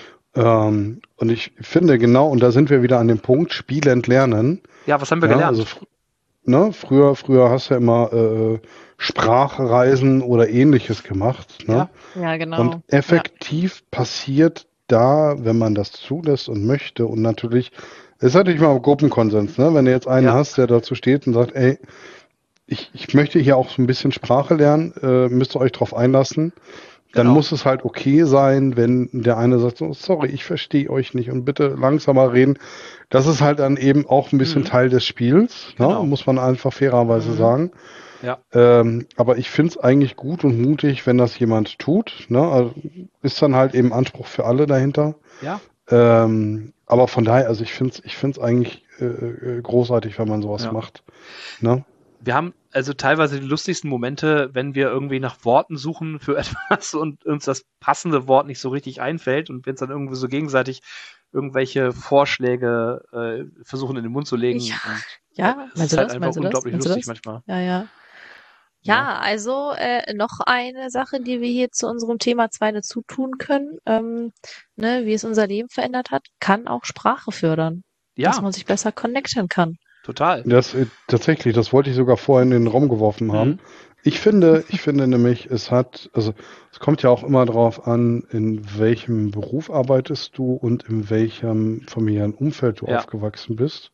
Ähm, und ich finde genau, und da sind wir wieder an dem Punkt, spielend lernen. Ja, was haben wir Ja, gelernt? also fr- ne, früher, früher hast du ja immer äh, Sprachreisen oder ähnliches gemacht, ne? Ja. ja, genau. Und effektiv passiert da, wenn man das zulässt und möchte, und natürlich, es ist natürlich mal Gruppenkonsens, ne? Wenn du jetzt einen Ja. hast, der dazu steht und sagt, ey, ich, ich möchte hier auch so ein bisschen Sprache lernen, äh, müsst ihr euch drauf einlassen, dann Genau. muss es halt okay sein, wenn der eine sagt, so, sorry, ich verstehe euch nicht und bitte langsamer reden. Das ist halt dann eben auch ein bisschen Mhm. Teil des Spiels, Genau. ne? Muss man einfach fairerweise Mhm. sagen. Ja. Ähm, aber ich finde es eigentlich gut und mutig, wenn das jemand tut. Ne? Also ist dann halt eben Anspruch für alle dahinter. Ja. Ähm, aber von daher, also ich finde es ich find's eigentlich äh, äh, großartig, wenn man sowas Ja. macht. Ne? Wir haben also teilweise die lustigsten Momente, wenn wir irgendwie nach Worten suchen für etwas und uns das passende Wort nicht so richtig einfällt und wir uns dann irgendwie so gegenseitig irgendwelche Vorschläge äh, versuchen in den Mund zu legen. Ja. Und Ja, es meinst ist du halt das? einfach Meinst du das? unglaublich Meinst du lustig das? manchmal. Ja, ja. Ja. Ja, also äh, noch eine Sache, die wir hier zu unserem Thema zwei dazu tun können, ähm, ne, wie es unser Leben verändert hat, kann auch Sprache fördern, dass Ja, man sich besser connecten kann. total. Das äh, tatsächlich, das wollte ich sogar vorher in den Raum geworfen haben. Mhm. Ich finde, ich finde nämlich, es hat, also es kommt ja auch immer darauf an, in welchem Beruf arbeitest du und in welchem familiären Umfeld du Ja. aufgewachsen bist.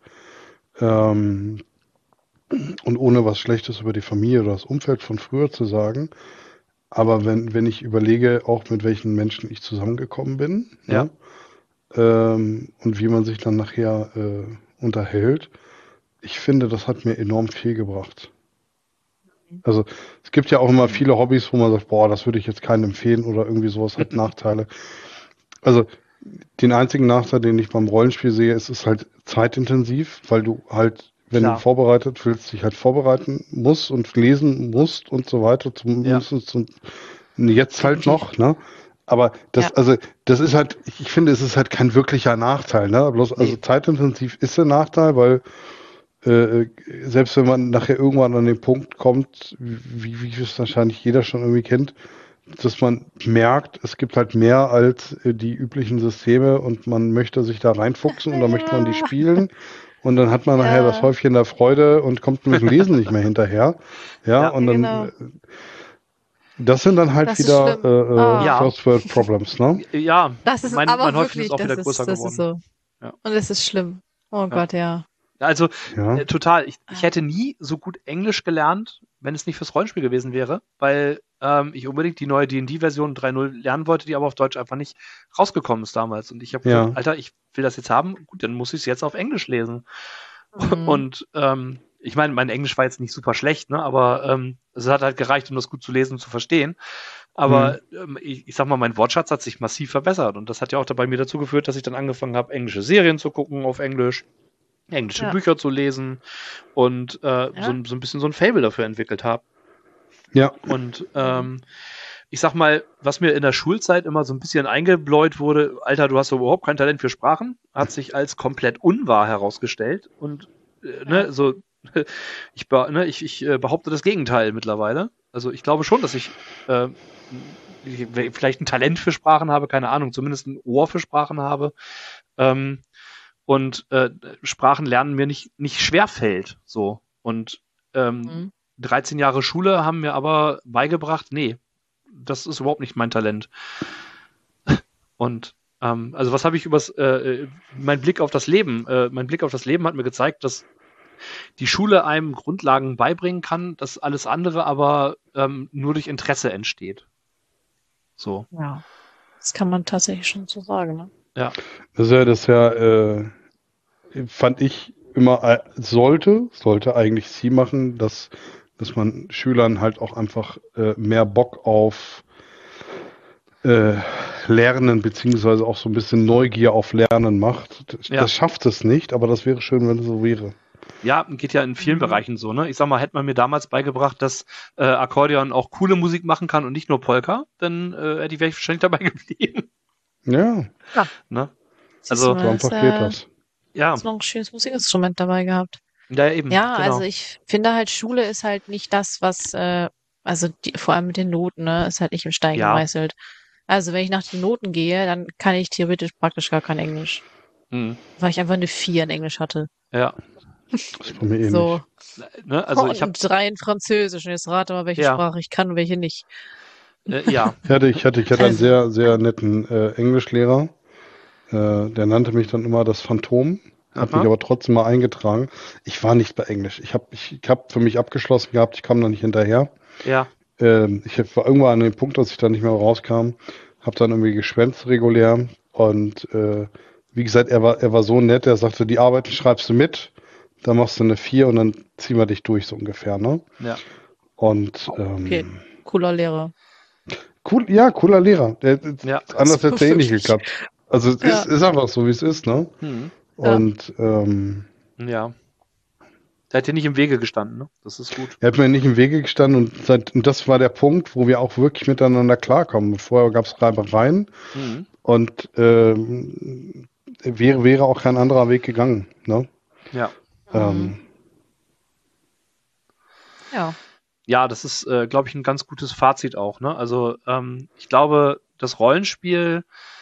Ähm, und ohne was Schlechtes über die Familie oder das Umfeld von früher zu sagen. Aber wenn, wenn ich überlege, auch mit welchen Menschen ich zusammengekommen bin, Ja. ne, ähm, und wie man sich dann nachher äh, unterhält, ich finde, das hat mir enorm viel gebracht. Also es gibt ja auch immer viele Hobbys, wo man sagt, boah, das würde ich jetzt keinem empfehlen oder irgendwie sowas hat Nachteile. Also den einzigen Nachteil, den ich beim Rollenspiel sehe, ist, es ist halt zeitintensiv, weil du halt, wenn Klar. du vorbereitet willst, dich halt vorbereiten musst und lesen musst und so weiter, zumindest zum, jetzt halt noch, ne? Aber das, Ja. also, das ist halt, ich finde, es ist halt kein wirklicher Nachteil, ne? Bloß, also Nee. zeitintensiv ist der Nachteil, weil äh, selbst wenn man nachher irgendwann an den Punkt kommt, wie, wie es wahrscheinlich jeder schon irgendwie kennt, dass man merkt, es gibt halt mehr als äh, die üblichen Systeme und man möchte sich da reinfuchsen und dann möchte man die spielen und dann hat man nachher Ja. das Häufchen der Freude und kommt mit dem Lesen nicht mehr hinterher. Ja, Ja. und dann Genau. äh, das sind dann halt Das ist wieder schlimm. äh, äh, Ah. Ja. First World Problems, ne? Ja, Das ist mein, aber mein Häufchen wirklich, ist auch wieder das größer ist, das geworden. ist so. Ja. Und es ist schlimm. Oh Gott, ja. Also Ja. äh, total. Ich, ich hätte nie so gut Englisch gelernt, wenn es nicht fürs Rollenspiel gewesen wäre, weil ähm, ich unbedingt die neue D und D-Version drei Punkt null lernen wollte, die aber auf Deutsch einfach nicht rausgekommen ist damals. Und ich habe Ja. gesagt, Alter, ich will das jetzt haben, gut, dann muss ich es jetzt auf Englisch lesen. Mhm. Und ähm, ich meine, mein Englisch war jetzt nicht super schlecht, ne? Aber ähm, es hat halt gereicht, um das gut zu lesen und zu verstehen. Aber ähm, ich, ich sag mal, mein Wortschatz hat sich massiv verbessert und das hat ja auch dabei mir dazu geführt, dass ich dann angefangen habe, englische Serien zu gucken auf Englisch, englische Ja. Bücher zu lesen und äh, Ja. so, ein- so ein bisschen so ein Faible dafür entwickelt habe. Ja, Und ähm, ich sag mal, was mir in der Schulzeit immer so ein bisschen eingebläut wurde, Alter, du hast doch überhaupt kein Talent für Sprachen, hat sich als komplett unwahr herausgestellt. Und äh, ne, Ja. so ich, be- ne, ich, ich äh, behaupte das Gegenteil mittlerweile. Also ich glaube schon, dass ich äh, ich vielleicht ein Talent für Sprachen habe, keine Ahnung, zumindest ein Ohr für Sprachen habe. Ähm, und äh, Sprachen lernen mir nicht, nicht schwer fällt. So. Und ähm, Mhm. dreizehn Jahre Schule haben mir aber beigebracht, nee, das ist überhaupt nicht mein Talent. Und ähm, also was habe ich übers, äh, mein Blick auf das Leben, äh, mein Blick auf das Leben hat mir gezeigt, dass die Schule einem Grundlagen beibringen kann, dass alles andere aber ähm, nur durch Interesse entsteht. So, Ja. Das kann man tatsächlich schon so sagen, ne? ja. das ist ja, das ist ja äh, fand ich immer, äh, sollte, sollte eigentlich sie machen, dass, dass man Schülern halt auch einfach äh, mehr Bock auf äh, Lernen beziehungsweise auch so ein bisschen Neugier auf Lernen macht. Das, Ja. das schafft es nicht, aber das wäre schön, wenn es so wäre. Ja, geht ja in vielen Mhm. Bereichen so, ne? Ich sag mal, hätte man mir damals beigebracht, dass äh, Akkordeon auch coole Musik machen kann und nicht nur Polka, dann äh, hätte ich wäre ich wahrscheinlich dabei geblieben. Ja, Ne? Siehst Also, du so mal, einfach ist, geht äh, das. Ja, hast noch ein schönes Musikinstrument dabei gehabt. ja eben. Ja, genau. also ich finde halt, Schule ist halt nicht das, was, äh, also die, vor allem mit den Noten, ne, ist halt nicht im Stein Ja. gemeißelt. Also wenn ich nach den Noten gehe, dann kann ich theoretisch praktisch gar kein Englisch, Hm. weil ich einfach eine vier in Englisch hatte. Ja. Das ist bei mir ähnlich. So, Ne? Also und ich habe drei in Französisch. Und jetzt rate mal, welche Ja. Sprache ich kann und welche nicht. äh, ja. Ich hatte, ich hatte, ich hatte einen Also- sehr, sehr netten äh, Englischlehrer. Äh, der nannte mich dann immer das Phantom, hat Aha. mich aber trotzdem mal eingetragen. Ich war nicht bei Englisch. Ich habe ich, ich hab für mich abgeschlossen gehabt, ich kam da nicht hinterher. Ja. Ähm, ich war irgendwann an dem Punkt, dass ich da nicht mehr rauskam, habe dann irgendwie geschwänzt regulär und äh, wie gesagt, er war, er war so nett, er sagte, die Arbeiten schreibst du mit, dann machst du eine vier und dann ziehen wir dich durch, so ungefähr, ne? Ja. Und ähm, Okay. Cooler Lehrer. cool, ja, cooler Lehrer. Der, Ja. anders hätte es eh nicht Wirklich. geklappt. Also es Ja. ist, ist einfach so, wie es ist, ne? Hm. Ja. Und ähm, Ja. Der hat dir nicht im Wege gestanden, ne? Das ist gut. er hat mir nicht im Wege gestanden und, seit, und das war der Punkt, wo wir auch wirklich miteinander klarkommen. Vorher gab es Reibereien Hm. und ähm, wäre, wäre auch kein anderer Weg gegangen. Ne? Ja. Ähm, Ja. Ja, das ist, äh, glaube ich, ein ganz gutes Fazit auch, ne? Also, ähm, ich glaube, das Rollenspiel,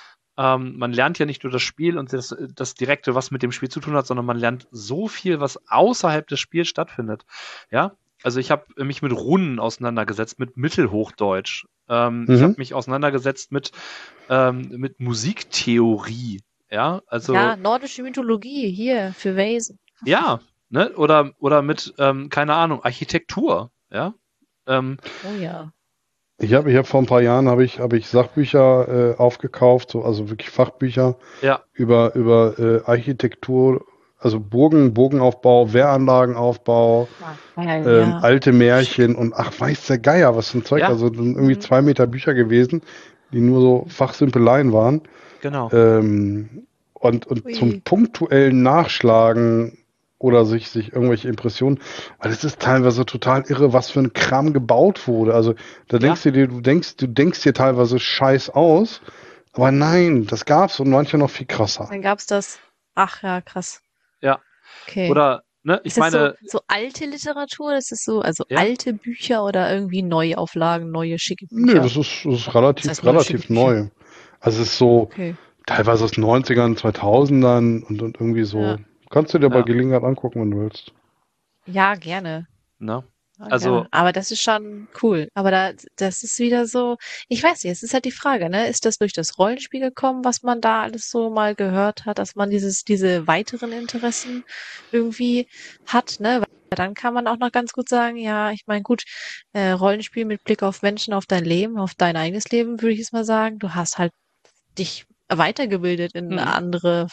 ähm, man lernt ja nicht nur das Spiel und das, das Direkte, was mit dem Spiel zu tun hat, sondern man lernt so viel, was außerhalb des Spiels stattfindet. Ja, also ich habe mich mit Runen auseinandergesetzt, mit Mittelhochdeutsch. Ähm, Ich Mhm. habe mich auseinandergesetzt mit, ähm, mit Musiktheorie. Ja, also Ja, nordische Mythologie hier für Wesen. ja, ne? Oder, oder mit, ähm, keine Ahnung, Architektur. Ja. Ähm, Oh ja. ich habe ich hab vor ein paar Jahren habe ich, hab ich Sachbücher äh, aufgekauft, so, also wirklich Fachbücher ja, über, über äh, Architektur, also Burgen, Burgenaufbau, Wehranlagenaufbau, Ja, ähm, ja. alte Märchen und ach, weiß der Geier, was für ein Zeug. Ja. Also dann irgendwie Mhm. zwei Meter Bücher gewesen, die nur so Fachsimpeleien waren. genau. Ähm, und und Ui. zum punktuellen Nachschlagen oder sich, sich irgendwelche Impressionen, weil es ist teilweise total irre, was für ein Kram gebaut wurde. Also da denkst du dir, du denkst, du denkst dir teilweise Scheiß aus, aber nein, das gab's und manche noch viel krasser. Dann gab's das. Ach ja, krass. Ja. Okay. Oder, ne, ich ist das meine, so, so alte Literatur? Ist das so, also Ja. alte Bücher oder irgendwie Neuauflagen, neue schicke Nö, Bücher? das ist, das ist relativ, Das heißt, neue relativ schicke neu. Also es ist so Okay. teilweise aus den neunzigern, zweitausendern und, und irgendwie so. Ja. Kannst du dir bei Ja. Gelegenheit angucken, wenn du willst. Ja, gerne. ne? Ja, Also- gerne. Aber das ist schon cool. Aber da, das ist wieder so, ich weiß nicht, es ist halt die Frage, ne? Ist das durch das Rollenspiel gekommen, was man da alles so mal gehört hat, dass man dieses, diese weiteren Interessen irgendwie hat, ne? Weil dann kann man auch noch ganz gut sagen, ja, ich meine, gut, äh, Rollenspiel mit Blick auf Menschen, auf dein Leben, auf dein eigenes Leben, würde ich jetzt mal sagen. Du hast halt dich weitergebildet in Mhm. andere,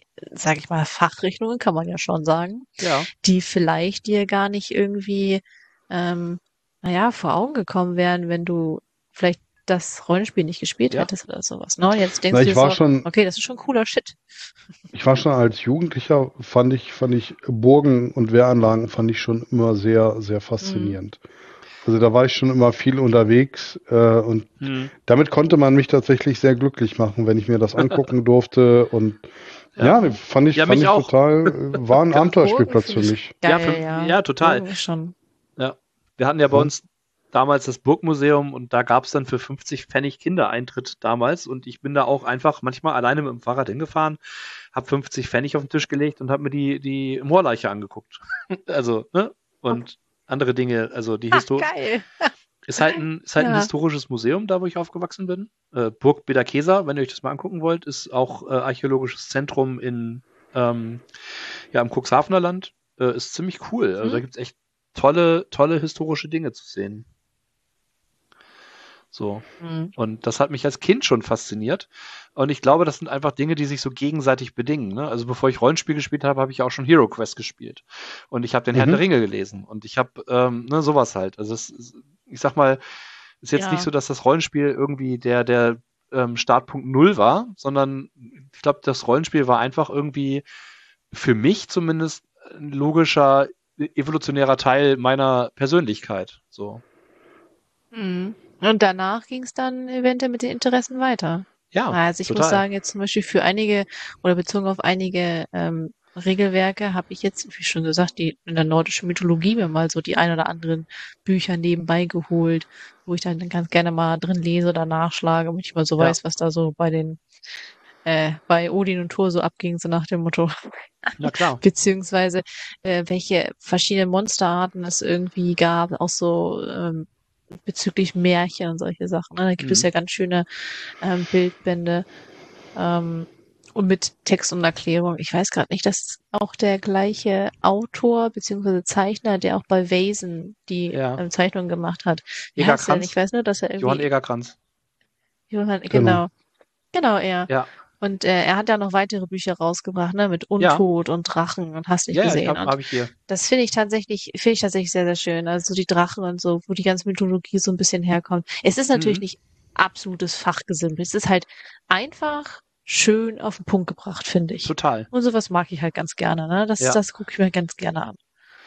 sag ich mal, Fachrichtungen, kann man ja schon sagen, Ja. die vielleicht dir gar nicht irgendwie, ähm, naja, vor Augen gekommen wären, wenn du vielleicht das Rollenspiel nicht gespielt Ja. hättest oder sowas. Ne? Und jetzt denkst Na, du ich dir war so, schon, okay, das ist schon cooler Shit. ich war schon als Jugendlicher, fand ich, fand ich Burgen und Wehranlagen fand ich schon immer sehr, sehr faszinierend. Also da war ich schon immer viel unterwegs äh, und Hm. damit konnte man mich tatsächlich sehr glücklich machen, wenn ich mir das angucken durfte. Und Ja. ja, fand ich, Ja, fand mich ich auch. total, äh, war ein Ja, Abenteuerspielplatz Burgen für finde mich. Geil, Ja, für- ja. ja, total. Burgen ist schon. Ja. Wir hatten ja bei Ja. uns damals das Burgmuseum und da gab es dann für fünfzig Pfennig Kindereintritt damals und ich bin da auch einfach manchmal alleine mit dem Fahrrad hingefahren, habe fünfzig Pfennig auf den Tisch gelegt und habe mir die, die Moorleiche angeguckt. Also, ne? Und andere Dinge, also die Ach, Histo geil. ist halt ein, ist halt ein Ja. historisches Museum, da wo ich aufgewachsen bin. Äh, Burg Bederkesa, wenn ihr euch das mal angucken wollt, ist auch äh, archäologisches Zentrum in ähm, ja, im Cuxhavener Land. Äh, ist ziemlich cool. Also Mhm. da gibt's echt tolle, tolle historische Dinge zu sehen. So. Mhm. Und das hat mich als Kind schon fasziniert. Und ich glaube, das sind einfach Dinge, die sich so gegenseitig bedingen. Ne? Also bevor ich Rollenspiel gespielt habe, habe ich auch schon Hero Quest gespielt. Und ich habe den Herrn Mhm. der Ringe gelesen. Und ich habe ähm, ne, sowas halt. Also es, ist- ich sag mal, ist jetzt Ja. nicht so, dass das Rollenspiel irgendwie der, der ähm, Startpunkt Null war, sondern ich glaube, das Rollenspiel war einfach irgendwie für mich zumindest ein logischer, evolutionärer Teil meiner Persönlichkeit. So. Mhm. Und danach ging es dann eventuell mit den Interessen weiter. Ja, Also ich total. muss sagen, jetzt zum Beispiel für einige oder bezogen auf einige ähm, Regelwerke habe ich jetzt, wie schon gesagt, die in der nordischen Mythologie mir mal so die ein oder anderen Bücher nebenbei geholt, wo ich dann ganz gerne mal drin lese oder nachschlage, damit ich mal so Ja. weiß, was da so bei den äh, bei Odin und Thor so abging, so nach dem Motto. Na klar. Beziehungsweise äh, welche verschiedenen Monsterarten es irgendwie gab, auch so ähm, bezüglich Märchen und solche Sachen. Ne? Da gibt es Mhm. ja ganz schöne ähm, Bildbände ähm, und mit Text und Erklärung. Ich weiß gerade nicht, dass auch der gleiche Autor beziehungsweise Zeichner, der auch bei Vasen die Ja. ähm, Zeichnungen gemacht hat. Wie Eger heißt der denn? Kranz? Ich weiß nur, dass er irgendwie Johann Egerkranz. Johann, Genau. genau. Genau, er. Ja. Und äh, er hat ja noch weitere Bücher rausgebracht, ne, mit Untot und Drachen und hast nicht Ja, ja, ich gesehen. habe Und hab ich hier. das finde ich tatsächlich, finde ich tatsächlich sehr, sehr schön. Also die Drachen und so, wo die ganze Mythologie so ein bisschen herkommt. Es ist natürlich Mhm. nicht absolutes Fachgesimpel. Es ist halt einfach schön auf den Punkt gebracht, finde ich. Total. Und sowas mag ich halt ganz gerne, ne? Das, Ja. das gucke ich mir ganz gerne an.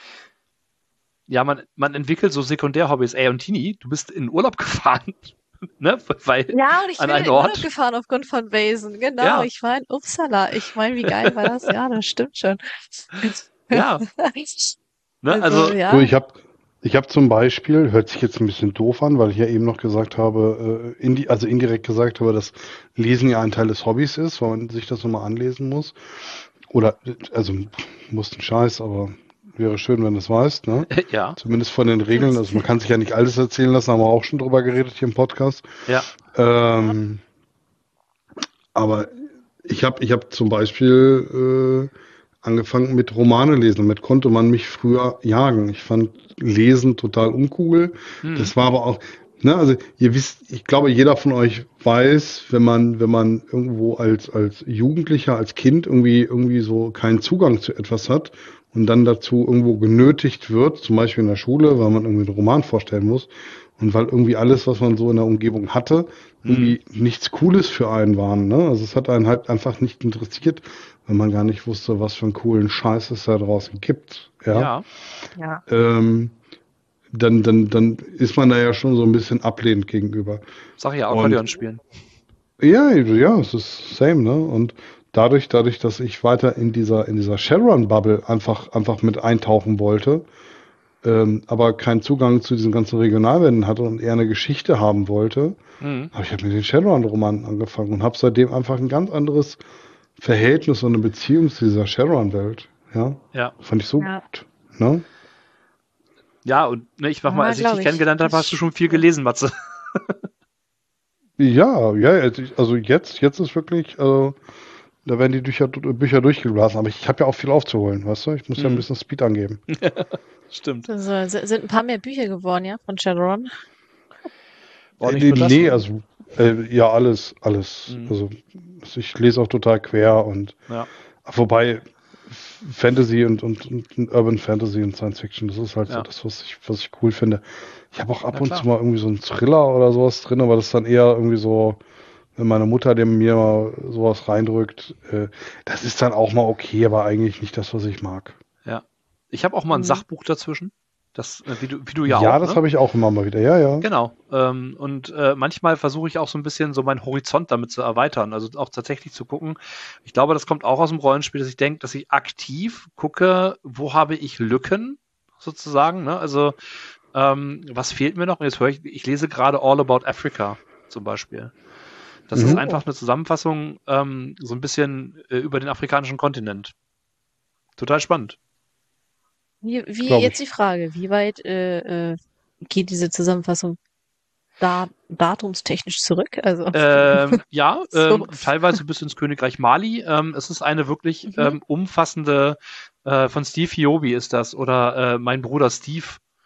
Ja, man, man entwickelt so Sekundärhobbys. Ey, und Tini, du bist in Urlaub gefahren. Ne? Weil, Ja, und ich an bin in einen den Urlaub Ort. gefahren aufgrund von Vasen. Genau, Ja. ich war in Uppsala. Ich meine, wie geil war das? Ja, das stimmt schon. Ja. Ne? Also, Also, ja. So, ich habe ich hab zum Beispiel, hört sich jetzt ein bisschen doof an, weil ich ja eben noch gesagt habe, äh, indi also indirekt gesagt habe, dass Lesen ja ein Teil des Hobbys ist, weil man sich das nochmal anlesen muss. Oder, also, muss ein Scheiß, aber wäre schön, wenn du es weißt, ne? ja. Zumindest von den Regeln. Also man kann sich ja nicht alles erzählen lassen, haben wir auch schon drüber geredet hier im Podcast. Ja. Ähm, aber ich habe ich hab zum Beispiel äh, angefangen mit Romane lesen. Damit konnte man mich früher jagen. Ich fand Lesen total uncool. Hm. Das war aber auch, ne, also ihr wisst, ich glaube, jeder von euch weiß, wenn man, wenn man irgendwo als, als Jugendlicher, als Kind irgendwie, irgendwie so keinen Zugang zu etwas hat und dann dazu irgendwo genötigt wird, zum Beispiel in der Schule, weil man irgendwie einen Roman vorstellen muss und weil irgendwie alles, was man so in der Umgebung hatte, irgendwie nichts Cooles für einen waren, ne? Also es hat einen halt einfach nicht interessiert, wenn man gar nicht wusste, was für einen coolen Scheiß es da draußen gibt, ja. Ja. Ja. Ähm, dann, dann, dann ist man da ja schon so ein bisschen ablehnend gegenüber. Sag ja, Und- Akkordeon spielen. Ja, ja, es ist same, ne? Und dadurch, dadurch, dass ich weiter in dieser, in dieser Shadowrun-Bubble einfach, einfach mit eintauchen wollte, ähm, aber keinen Zugang zu diesen ganzen Regionalbänden hatte und eher eine Geschichte haben wollte, Mhm. habe ich halt mit den Shadowrun-Romanen angefangen und habe seitdem einfach ein ganz anderes Verhältnis und eine Beziehung zu dieser Shadowrun-Welt. Ja, Ja. fand ich so Ja. gut. Ne? Ja, und ne, ich mach mal, Ja, als ich glaub dich ich. kennengelernt habe, hast du schon viel gelesen, Matze. Ja, ja, also ich- also jetzt, jetzt ist wirklich, also da werden die Bücher, Bücher durchgeblasen, aber ich habe ja auch viel aufzuholen, weißt du? Ich muss ja ein Mhm. bisschen Speed angeben. Stimmt. Also, s- sind ein paar mehr Bücher geworden, ja, von Shadowrun. War Äh, nicht nur das, nee, ne? also äh, ja, alles, alles. Mhm. Also ich lese auch total quer und Ja. wobei Fantasy und, und, und Urban Fantasy und Science Fiction. Das ist halt Ja. so das, was ich, was ich cool finde. Ich habe auch ab Ja, und klar. zu mal irgendwie so einen Thriller oder sowas drin, aber das ist dann eher irgendwie so, wenn meine Mutter dem mir mal sowas reindrückt, äh, das ist dann auch mal okay, aber eigentlich nicht das, was ich mag. Ja. Ich habe auch mal ein Mhm. Sachbuch dazwischen. Das, äh, wie du, wie du ja, auch. das ne? habe ich auch immer mal wieder. Ja, ja. Genau. Ähm, und äh, manchmal versuche ich auch so ein bisschen so meinen Horizont damit zu erweitern. Also auch tatsächlich zu gucken. Ich glaube, das kommt auch aus dem Rollenspiel, dass ich denke, dass ich aktiv gucke, wo habe ich Lücken sozusagen. Ne? Also ähm, was fehlt mir noch? Und jetzt höre ich, ich lese gerade All About Africa zum Beispiel. Das Mhm. ist einfach eine Zusammenfassung ähm, so ein bisschen äh, über den afrikanischen Kontinent. Total spannend. Wie, wie Glaub jetzt ich. die Frage, wie weit äh, äh, geht diese Zusammenfassung da, datumstechnisch zurück? Also Ähm, ja, So. ähm, teilweise bis ins Königreich Mali. Ähm, es ist eine wirklich Mhm. ähm, umfassende, äh, von Steve Hiobi ist das, oder äh, mein Bruder Steve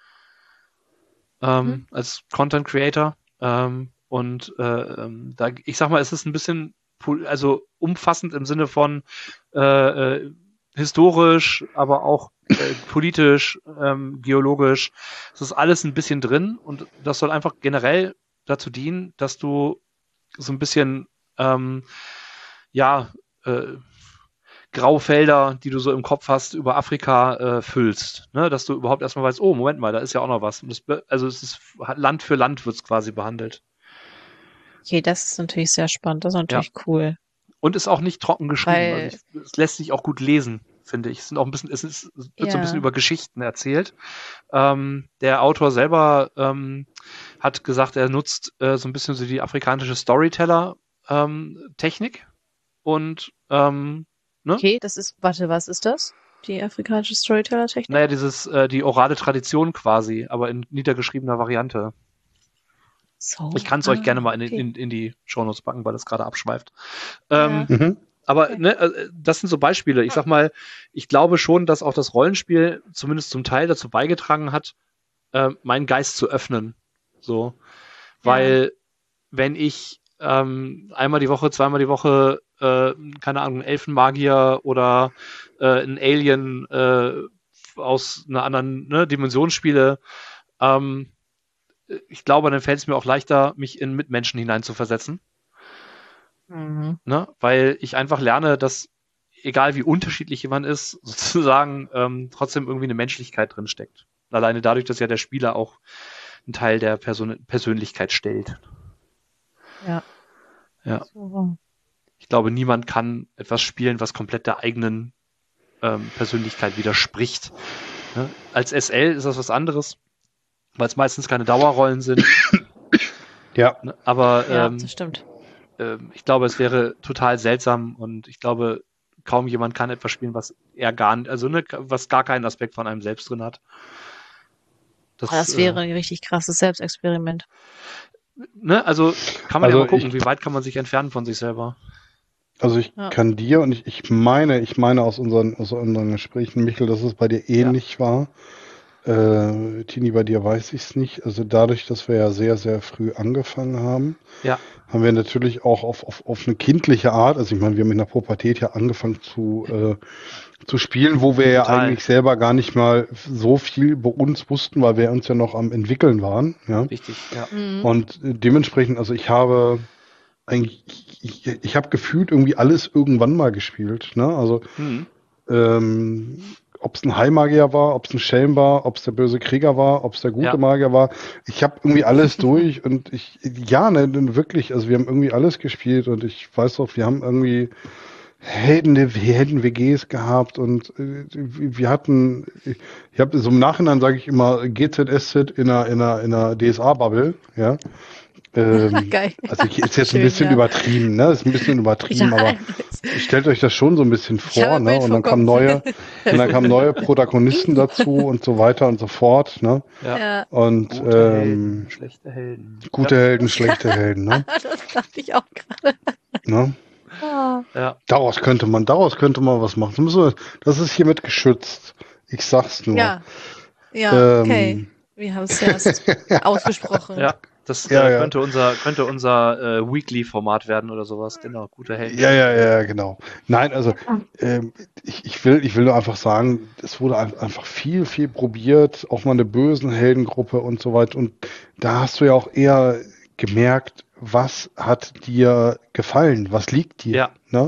ähm, Mhm. als Content Creator. Ähm, und äh, ähm, da, ich sag mal, es ist ein bisschen, pol- also umfassend im Sinne von äh, äh, historisch, aber auch äh, politisch, ähm, geologisch. Es ist alles ein bisschen drin und das soll einfach generell dazu dienen, dass du so ein bisschen, ähm, ja, äh, Graufelder, die du so im Kopf hast, über Afrika äh, füllst. Ne? Dass du überhaupt erstmal weißt, oh, Moment mal, da ist ja auch noch was. Und das, be- also es ist Land für Land wird es quasi behandelt. Okay, das ist natürlich sehr spannend. Das ist natürlich cool. Und ist auch nicht trocken geschrieben. Weil- Also ich, es lässt sich auch gut lesen, finde ich. Es sind auch ein bisschen, es, ist, es wird so ein bisschen Ja. über Geschichten erzählt. Ähm, der Autor selber ähm, hat gesagt, er nutzt äh, so ein bisschen so die afrikanische Storyteller-Technik. Und ähm, ne? Okay, das ist, warte, was ist das? Die afrikanische Storyteller-Technik? Naja, dieses, äh, die orale Tradition quasi, aber in niedergeschriebener Variante. So. Ich kann es Ah, euch gerne mal in, okay. in, in die Shownotes packen, weil das gerade abschweift. Ja. Ähm, Mhm. aber Okay. ne, äh, das sind so Beispiele. Ich sag mal, ich glaube schon, dass auch das Rollenspiel zumindest zum Teil dazu beigetragen hat, äh, meinen Geist zu öffnen. So. Weil, wenn ich ähm, einmal die Woche, zweimal die Woche, äh, keine Ahnung, einen Elfenmagier oder äh, einen Alien äh, aus einer anderen ne, Dimension spiele, ähm, ich glaube, dann fällt es mir auch leichter, mich in Mitmenschen hineinzuversetzen. Mhm. Ne? Weil ich einfach lerne, dass, egal wie unterschiedlich jemand ist, sozusagen ähm, trotzdem irgendwie eine Menschlichkeit drin steckt. Alleine dadurch, dass ja der Spieler auch einen Teil der Person Persönlichkeit stellt. Ja. Ja. So. Ich glaube, niemand kann etwas spielen, was komplett der eigenen ähm, Persönlichkeit widerspricht. Ne? Als S L ist das was anderes, weil es meistens keine Dauerrollen sind. Ja. Ne? Aber Ja, ähm, das stimmt. ähm, ich glaube, es wäre total seltsam und ich glaube, kaum jemand kann etwas spielen, was er gar nicht, also ne, was gar keinen Aspekt von einem selbst drin hat. Das, Oh, das wäre äh, ein richtig krasses Selbstexperiment. ne, also kann man Also ja mal gucken, ich- wie weit kann man sich entfernen von sich selber. Also ich Ja. kann dir und ich, ich meine, ich meine aus unseren, aus unseren Gesprächen, Michael, dass es bei dir ähnlich war. Äh, Tini, bei dir weiß ich es nicht. Also dadurch, dass wir ja sehr, sehr früh angefangen haben, Ja, haben wir natürlich auch auf, auf, auf eine kindliche Art, also ich meine, wir haben in der Pubertät ja angefangen zu, äh, zu spielen, wo wir ja Total. eigentlich selber gar nicht mal so viel über uns wussten, weil wir uns ja noch am entwickeln waren. Ja. richtig, ja. Mhm. Und äh, dementsprechend, also ich habe eigentlich, ich, ich, ich habe gefühlt irgendwie alles irgendwann mal gespielt. Ne? Also Hm. ähm, ob es ein Heilmagier war, ob es ein Schelm war, ob es der böse Krieger war, ob es der gute Ja. Magier war. Ich habe irgendwie alles durch und ich, ja, ne, wirklich, also wir haben irgendwie alles gespielt und ich weiß auch, wir haben irgendwie Helden, Helden-W Gs gehabt und äh, wir hatten, ich habe so im Nachhinein sage ich immer G Z S Z in einer, in einer, in einer D S A-Bubble, ja. Ähm, Geil. also ich, ist jetzt Schön, ein bisschen ja. übertrieben, ne? Ist ein bisschen übertrieben, Ja, aber stellt euch das schon so ein bisschen Ich habe vor, ein ne? Bild Und vom dann kamen Kopf. neue, und dann kamen neue Protagonisten dazu und so weiter und so fort, ne? Ja. Ja, Und Gute ähm, Helden, schlechte Helden. gute Helden, schlechte Helden, ne? das dachte ich auch gerade. ne? Ah. Ja. Ja. Daraus könnte man, daraus könnte man was machen. Das, müssen wir, das ist hiermit geschützt. Ich sag's nur. Ja, ja, Ähm, okay. Wir haben es ja erst ausgesprochen. Ja. Das Ja, äh, ja. könnte unser, könnte unser äh, Weekly-Format werden oder sowas. Genau, guter Helden. Ja, ja, ja, genau. Nein, also ähm, ich, ich will, ich will nur einfach sagen, es wurde ein- einfach viel, viel probiert, auch mal eine bösen Heldengruppe und so weiter. Und da hast du ja auch eher gemerkt, was hat dir gefallen, was liegt dir, Ja. ne?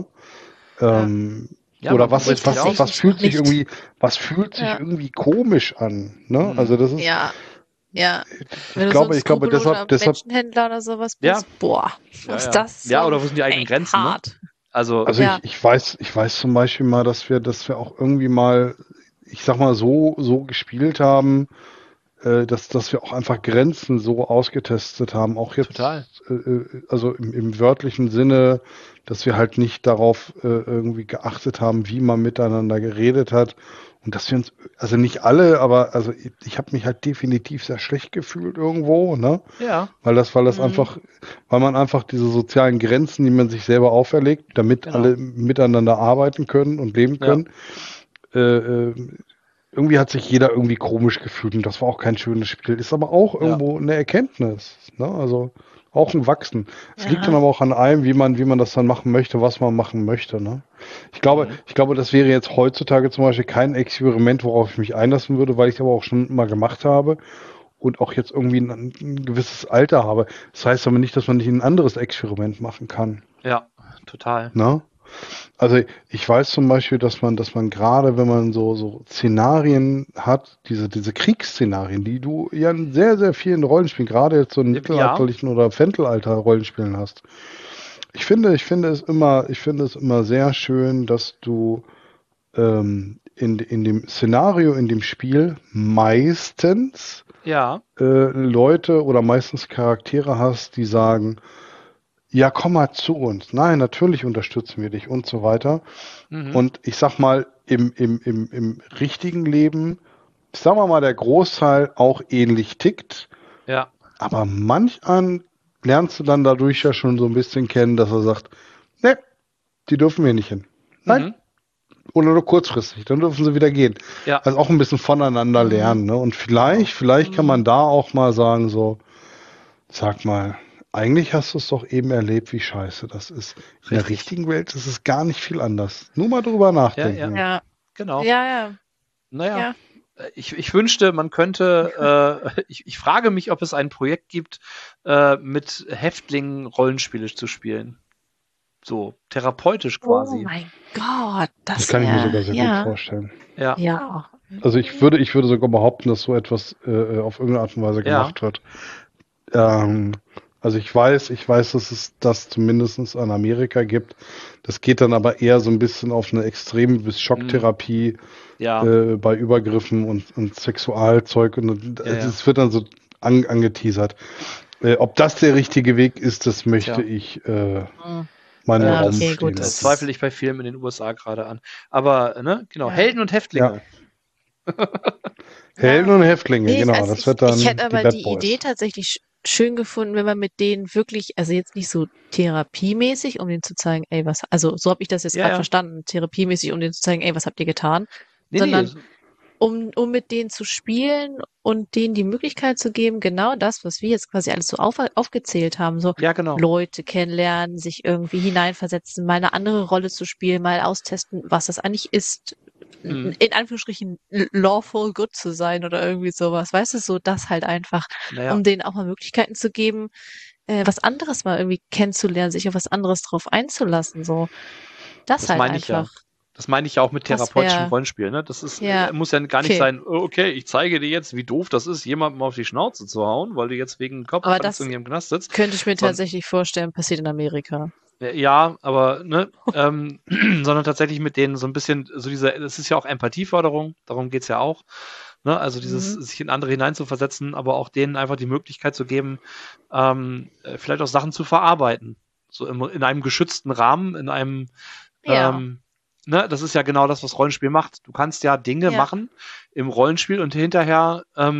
Ähm, Ja, oder man was, probiert was, sich was, aus. was fühlt sich Nicht. irgendwie, was fühlt sich Ja. irgendwie komisch an, ne? Mhm. Also das ist, Ja, ja. ich Wenn du glaube, so ein ich glaube, skrupelloser deshalb, deshalb, Menschenhändler oder sowas Ja. bist, boah, Ja, ist ja. das Ja, schon oder wo sind die eigenen echt Grenzen, ne? hart. Also, also Ja. ich, ich weiß, ich weiß zum Beispiel mal, dass wir, dass wir auch irgendwie mal, ich sag mal, so, so gespielt haben, äh, dass, dass wir auch einfach Grenzen so ausgetestet haben, auch jetzt, Total. äh, äh, also im, im wörtlichen Sinne, dass wir halt nicht darauf äh, irgendwie geachtet haben, wie man miteinander geredet hat und dass wir uns, also nicht alle, aber also ich, ich habe mich halt definitiv sehr schlecht gefühlt irgendwo, ne? ja, Weil das, weil das Mhm. einfach, weil man einfach diese sozialen Grenzen, die man sich selber auferlegt, damit Genau. alle miteinander arbeiten können und leben Ja. können, äh, äh, irgendwie hat sich jeder irgendwie komisch gefühlt und das war auch kein schönes Spiel. Ist aber auch Ja. irgendwo eine Erkenntnis, ne? Also auch ein Wachsen. Es Ja. liegt dann aber auch an einem, wie man, wie man das dann machen möchte, was man machen möchte, ne? Ich glaube, Mhm. ich glaube, das wäre jetzt heutzutage zum Beispiel kein Experiment, worauf ich mich einlassen würde, weil ich es aber auch schon mal gemacht habe und auch jetzt irgendwie ein, ein gewisses Alter habe. Das heißt aber nicht, dass man nicht ein anderes Experiment machen kann. Ja, total. Ne? Also ich weiß zum Beispiel, dass man, dass man gerade, wenn man so, so Szenarien hat, diese, diese Kriegsszenarien, die du ja in sehr, sehr vielen Rollenspielen, gerade jetzt so in Ja. mittelalterlichen oder Fentelalter-Rollenspielen hast. Ich finde, ich finde es immer, ich finde es immer sehr schön, dass du ähm, in, in dem Szenario, in dem Spiel meistens Ja, äh, Leute oder meistens Charaktere hast, die sagen, ja, komm mal zu uns. Nein, natürlich unterstützen wir dich und so weiter. mhm. Und ich sag mal, im, im, im, im richtigen Leben, sagen wir mal, der Großteil auch ähnlich tickt, ja, aber manch an lernst du dann dadurch ja schon so ein bisschen kennen, dass er sagt, ne, die dürfen wir nicht hin. Nein, mhm. oder nur kurzfristig, dann dürfen sie wieder gehen. Ja, Also auch ein bisschen voneinander Mhm. lernen, ne? Und vielleicht, vielleicht kann man da auch mal sagen, so, sag mal, eigentlich hast du es doch eben erlebt, wie scheiße das ist. In der Richtig. richtigen Welt ist es gar nicht viel anders. Nur mal drüber nachdenken. Ja, genau. ja, ja, Naja, ja. äh, ich, ich wünschte, man könnte, äh, ich, ich frage mich, ob es ein Projekt gibt, äh, mit Häftlingen Rollenspiele zu spielen. So, therapeutisch Oh quasi. mein Gott, das, Das kann ich mir wär- sogar sehr ja, gut vorstellen. Ja, Ja. Also ich würde, ich würde sogar behaupten, dass so etwas äh, auf irgendeine Art und Weise Ja. gemacht wird. Ähm, also ich weiß, ich weiß, dass es das zumindest an Amerika gibt. Das geht dann aber eher so ein bisschen auf eine Extrem- bis Schocktherapie ja, äh, bei Übergriffen und, und Sexualzeug. Und Ja, ja. es wird dann so an, angeteasert. Äh, ob das der richtige Weg ist, das möchte Tja. ich äh, Mhm. meinen Ja, Raum das- okay, stehen gut, das das- lassen. zweifle ich bei Filmen in den U S A gerade an. Aber, ne, genau, Ja. Helden und Häftlinge. Helden und Häftlinge, Nee, genau. also Das ich, wird dann ich hätte die aber Bad die Boys. Idee tatsächlich sch- schön gefunden, wenn man mit denen wirklich, also jetzt nicht so therapiemäßig, um denen zu zeigen, ey, was, also so habe ich das jetzt Ja, gerade ja. verstanden, therapiemäßig, um denen zu zeigen, ey, was habt ihr getan, Nee, sondern nee, um, um mit denen zu spielen und denen die Möglichkeit zu geben, genau das, was wir jetzt quasi alles so auf, aufgezählt haben, so ja, genau. Leute kennenlernen, sich irgendwie hineinversetzen, mal eine andere Rolle zu spielen, mal austesten, was das eigentlich ist, Mhm. in Anführungsstrichen lawful good zu sein oder irgendwie sowas. Weißt du, so das halt einfach, Naja, um denen auch mal Möglichkeiten zu geben, äh, was anderes mal irgendwie kennenzulernen, sich auf was anderes drauf einzulassen, so. Das, das halt meine ich ja. einfach. Das meine ich ja auch mit Das therapeutischem wär- Rollenspiel. Ne? Das ist, Ja, äh, muss ja gar nicht okay. sein, oh, okay, ich zeige dir jetzt, wie doof das ist, jemandem auf die Schnauze zu hauen, weil du jetzt wegen Aber das Kopfverletzung im Knast sitzt. könnte ich mir Son- tatsächlich vorstellen, passiert in Amerika. Ja, aber, ne, ähm, sondern tatsächlich mit denen so ein bisschen, so diese, das ist ja auch Empathieförderung, darum geht's ja auch. Ne? Also dieses, Mhm. sich in andere hineinzuversetzen, aber auch denen einfach die Möglichkeit zu geben, ähm, äh, vielleicht auch Sachen zu verarbeiten. So im, in einem geschützten Rahmen, in einem, Ja. ähm, ne, das ist ja genau das, was Rollenspiel macht. Du kannst ja Dinge Ja. machen im Rollenspiel und hinterher ähm,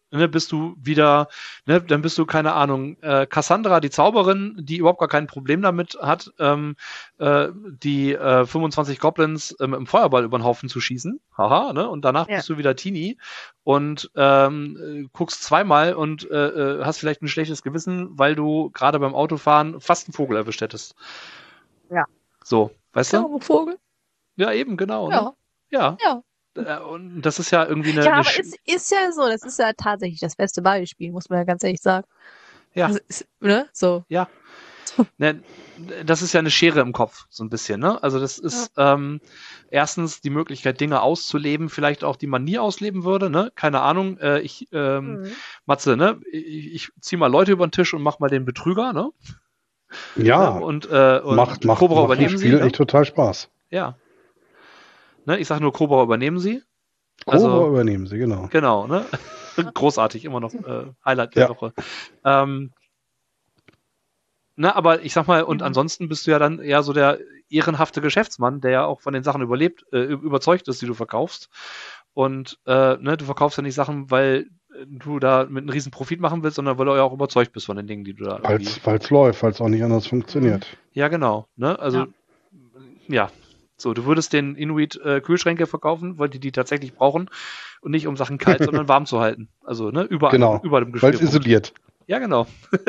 ne, bist du wieder, ne, dann bist du, keine Ahnung, äh, Cassandra, die Zauberin, die überhaupt gar kein Problem damit hat, ähm, äh, die äh, fünfundzwanzig Goblins äh, mit dem Feuerball über den Haufen zu schießen. Haha, ne? Und danach Ja. bist du wieder Teenie und ähm, äh, guckst zweimal und äh, äh, hast vielleicht ein schlechtes Gewissen, weil du gerade beim Autofahren fast einen Vogel erwischt hättest. Ja. So, weißt Der du? arme Vogel. Ja, eben, genau. Ja. Ne? Ja. Ja. Äh, Und das ist ja irgendwie eine, Ja, eine aber Sch- es ist ja so, das ist ja tatsächlich das beste Beispiel, muss man ja ganz ehrlich sagen. ja. Also, ist, ne? So. Ja. Ne, das ist ja eine Schere im Kopf, so ein bisschen, ne? Also das ist ähm, erstens die Möglichkeit, Dinge auszuleben, vielleicht auch, die man nie ausleben würde, ne? Keine Ahnung. Äh, ich, ähm, Mhm. Matze, ne? Ich, ich ziehe mal Leute über den Tisch und mach mal den Betrüger, ne? Ja, Ne? Und, äh, und macht, macht, Cobra macht im übernehmen sie, Spiel ne? echt total Spaß. Ja. Ne? Ich sage nur, Cobra übernehmen sie. Cobra Also, übernehmen sie, genau. genau, ne? Großartig, immer noch äh, Highlight der Ja. Woche. Ähm, Na, aber ich sag mal, und Mhm. ansonsten bist du ja dann eher so der ehrenhafte Geschäftsmann, der ja auch von den Sachen überlebt, äh, überzeugt ist, die du verkaufst. Und äh, ne, du verkaufst ja nicht Sachen, weil du da mit einem riesen Profit machen willst, sondern weil du ja auch überzeugt bist von den Dingen, die du da irgendwie... Weil es läuft, weil es auch nicht anders funktioniert. Ja, genau. Ne? Also, ja. So, du würdest den Inuit äh, Kühlschränke verkaufen, weil die die tatsächlich brauchen und nicht um Sachen kalt, sondern warm zu halten. Also, ne, über, Genau, einem, über dem weil es Geschirrpunkt. isoliert. Ja, genau.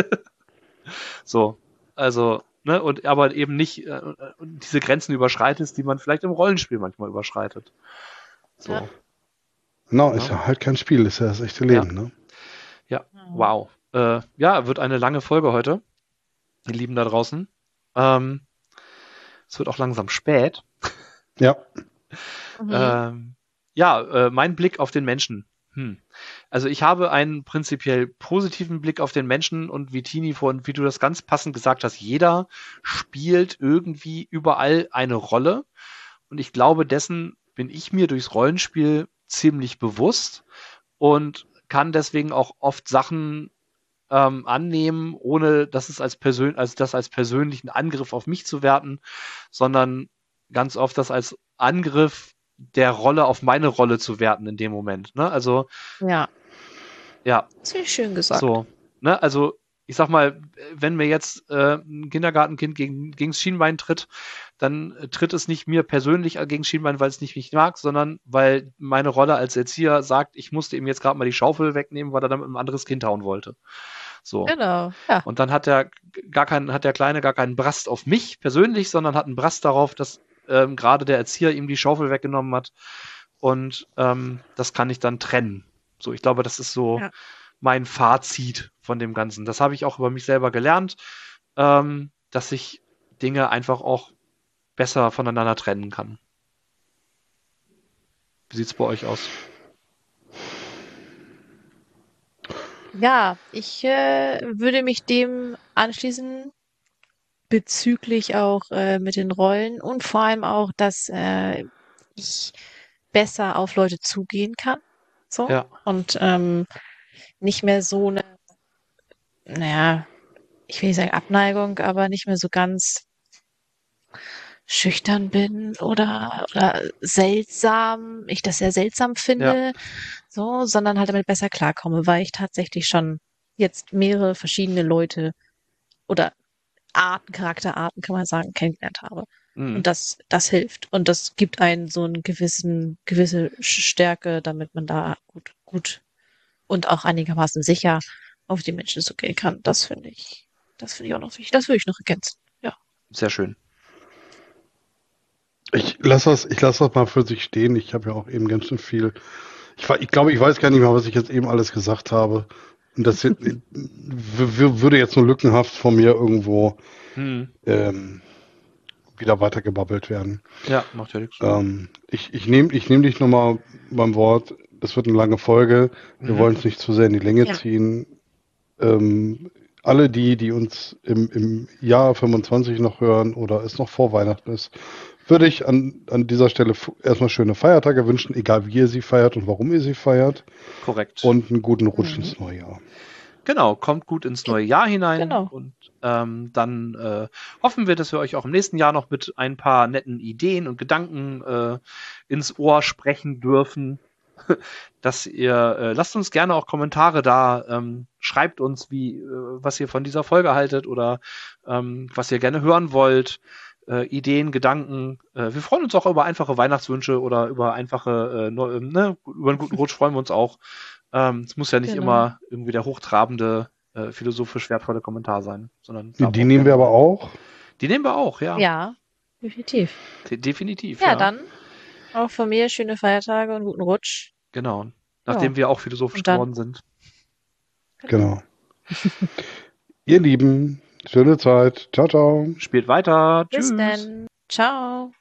So, also, ne, und aber eben nicht äh, diese Grenzen überschreitest, die man vielleicht im Rollenspiel manchmal überschreitet. So, Ja. Genau, Ja. ist ja halt kein Spiel, ist ja das echte Leben, ne? wow. Äh, ja, wird eine lange Folge heute, die Lieben da draußen. Ähm, es wird auch langsam spät. Ja. Mhm. Ähm, ja, äh, mein Blick auf den Menschen. Hm. Also ich habe einen prinzipiell positiven Blick auf den Menschen und wie Tini vorhin, wie du das ganz passend gesagt hast, jeder spielt irgendwie überall eine Rolle und ich glaube, dessen bin ich mir durchs Rollenspiel ziemlich bewusst und kann deswegen auch oft Sachen ähm, annehmen, ohne dass es als persön als das als persönlichen Angriff auf mich zu werten, sondern ganz oft das als Angriff der Rolle auf meine Rolle zu werten in dem Moment. Ne? Also Ja, ja, das finde ich schön gesagt. so. Ne? Also ich sag mal, wenn mir jetzt äh, ein Kindergartenkind gegen gegens Schienbein tritt, dann äh, tritt es nicht mir persönlich gegen Schienbein, weil es nicht mich mag, sondern weil meine Rolle als Erzieher sagt, ich musste ihm jetzt gerade mal die Schaufel wegnehmen, weil er damit ein anderes Kind hauen wollte. So. Genau, ja. Und dann hat der gar keinen, hat der Kleine gar keinen Brast auf mich persönlich, sondern hat einen Brast darauf, dass ähm, gerade der Erzieher ihm die Schaufel weggenommen hat. Und ähm, das kann ich dann trennen. So, ich glaube, das ist so Ja. mein Fazit von dem Ganzen. Das habe ich auch über mich selber gelernt, ähm, dass ich Dinge einfach auch besser voneinander trennen kann. Wie sieht's bei euch aus? Ja, ich äh, würde mich dem anschließen bezüglich auch äh, mit den Rollen und vor allem auch, dass äh, ich besser auf Leute zugehen kann. So. Ja. Und ähm, nicht mehr so eine, naja, ich will nicht sagen Abneigung, aber nicht mehr so ganz schüchtern bin oder, oder seltsam, ich das sehr seltsam finde, so, sondern halt damit besser klarkomme, weil ich tatsächlich schon jetzt mehrere verschiedene Leute oder Arten, Charakterarten, kann man sagen, kennengelernt habe. Mhm. Und das, das hilft. Und das gibt einen so einen gewissen, gewisse Stärke, damit man da gut, gut und auch einigermaßen sicher auf die Menschen zugehen kann. Das finde ich, das finde ich auch noch wichtig. Das würde ich noch ergänzen. Ja. Sehr schön. Ich lasse das, ich lasse das mal für sich stehen. Ich habe ja auch eben ganz schön viel. Ich, ich glaube, ich weiß gar nicht mehr, was ich jetzt eben alles gesagt habe. Und das w- w- würde jetzt nur lückenhaft von mir irgendwo Mhm. ähm, wieder weitergebabbelt werden. Ja, macht ja nichts. Ähm, ich ich nehme ich nehm dich nochmal beim Wort. Das wird eine lange Folge. Wir Mhm. wollen es nicht zu sehr in die Länge Ja. ziehen. Ähm, alle die, die uns im, im Jahr fünfundzwanzig noch hören oder es noch vor Weihnachten ist, würde ich an, an dieser Stelle f- erstmal schöne Feiertage wünschen, egal wie ihr sie feiert und warum ihr sie feiert. Korrekt. Und einen guten Rutsch Mhm. ins neue Jahr. Genau, kommt gut ins neue Jahr hinein Genau. und ähm, dann äh, hoffen wir, dass wir euch auch im nächsten Jahr noch mit ein paar netten Ideen und Gedanken äh, ins Ohr sprechen dürfen. dass ihr, äh, lasst uns gerne auch Kommentare da, ähm, schreibt uns, wie, äh, was ihr von dieser Folge haltet oder ähm, was ihr gerne hören wollt, äh, Ideen, Gedanken. Äh, wir freuen uns auch über einfache Weihnachtswünsche oder über einfache, äh, neu- ne, über einen guten Rutsch freuen wir uns auch. Ähm, es muss ja nicht Genau. immer irgendwie der hochtrabende, äh, philosophisch wertvolle Kommentar sein, sondern darf Die auch nehmen wir gerne aber mal- auch. Die nehmen wir auch, ja. Ja, definitiv. De- Definitiv, Ja, ja. dann auch von mir schöne Feiertage und guten Rutsch. Genau. Nachdem Ja. wir auch philosophisch Und dann- geworden sind. Genau. Ihr Lieben, schöne Zeit. Ciao, ciao. Spielt weiter. Bis Tschüss. dann. Ciao.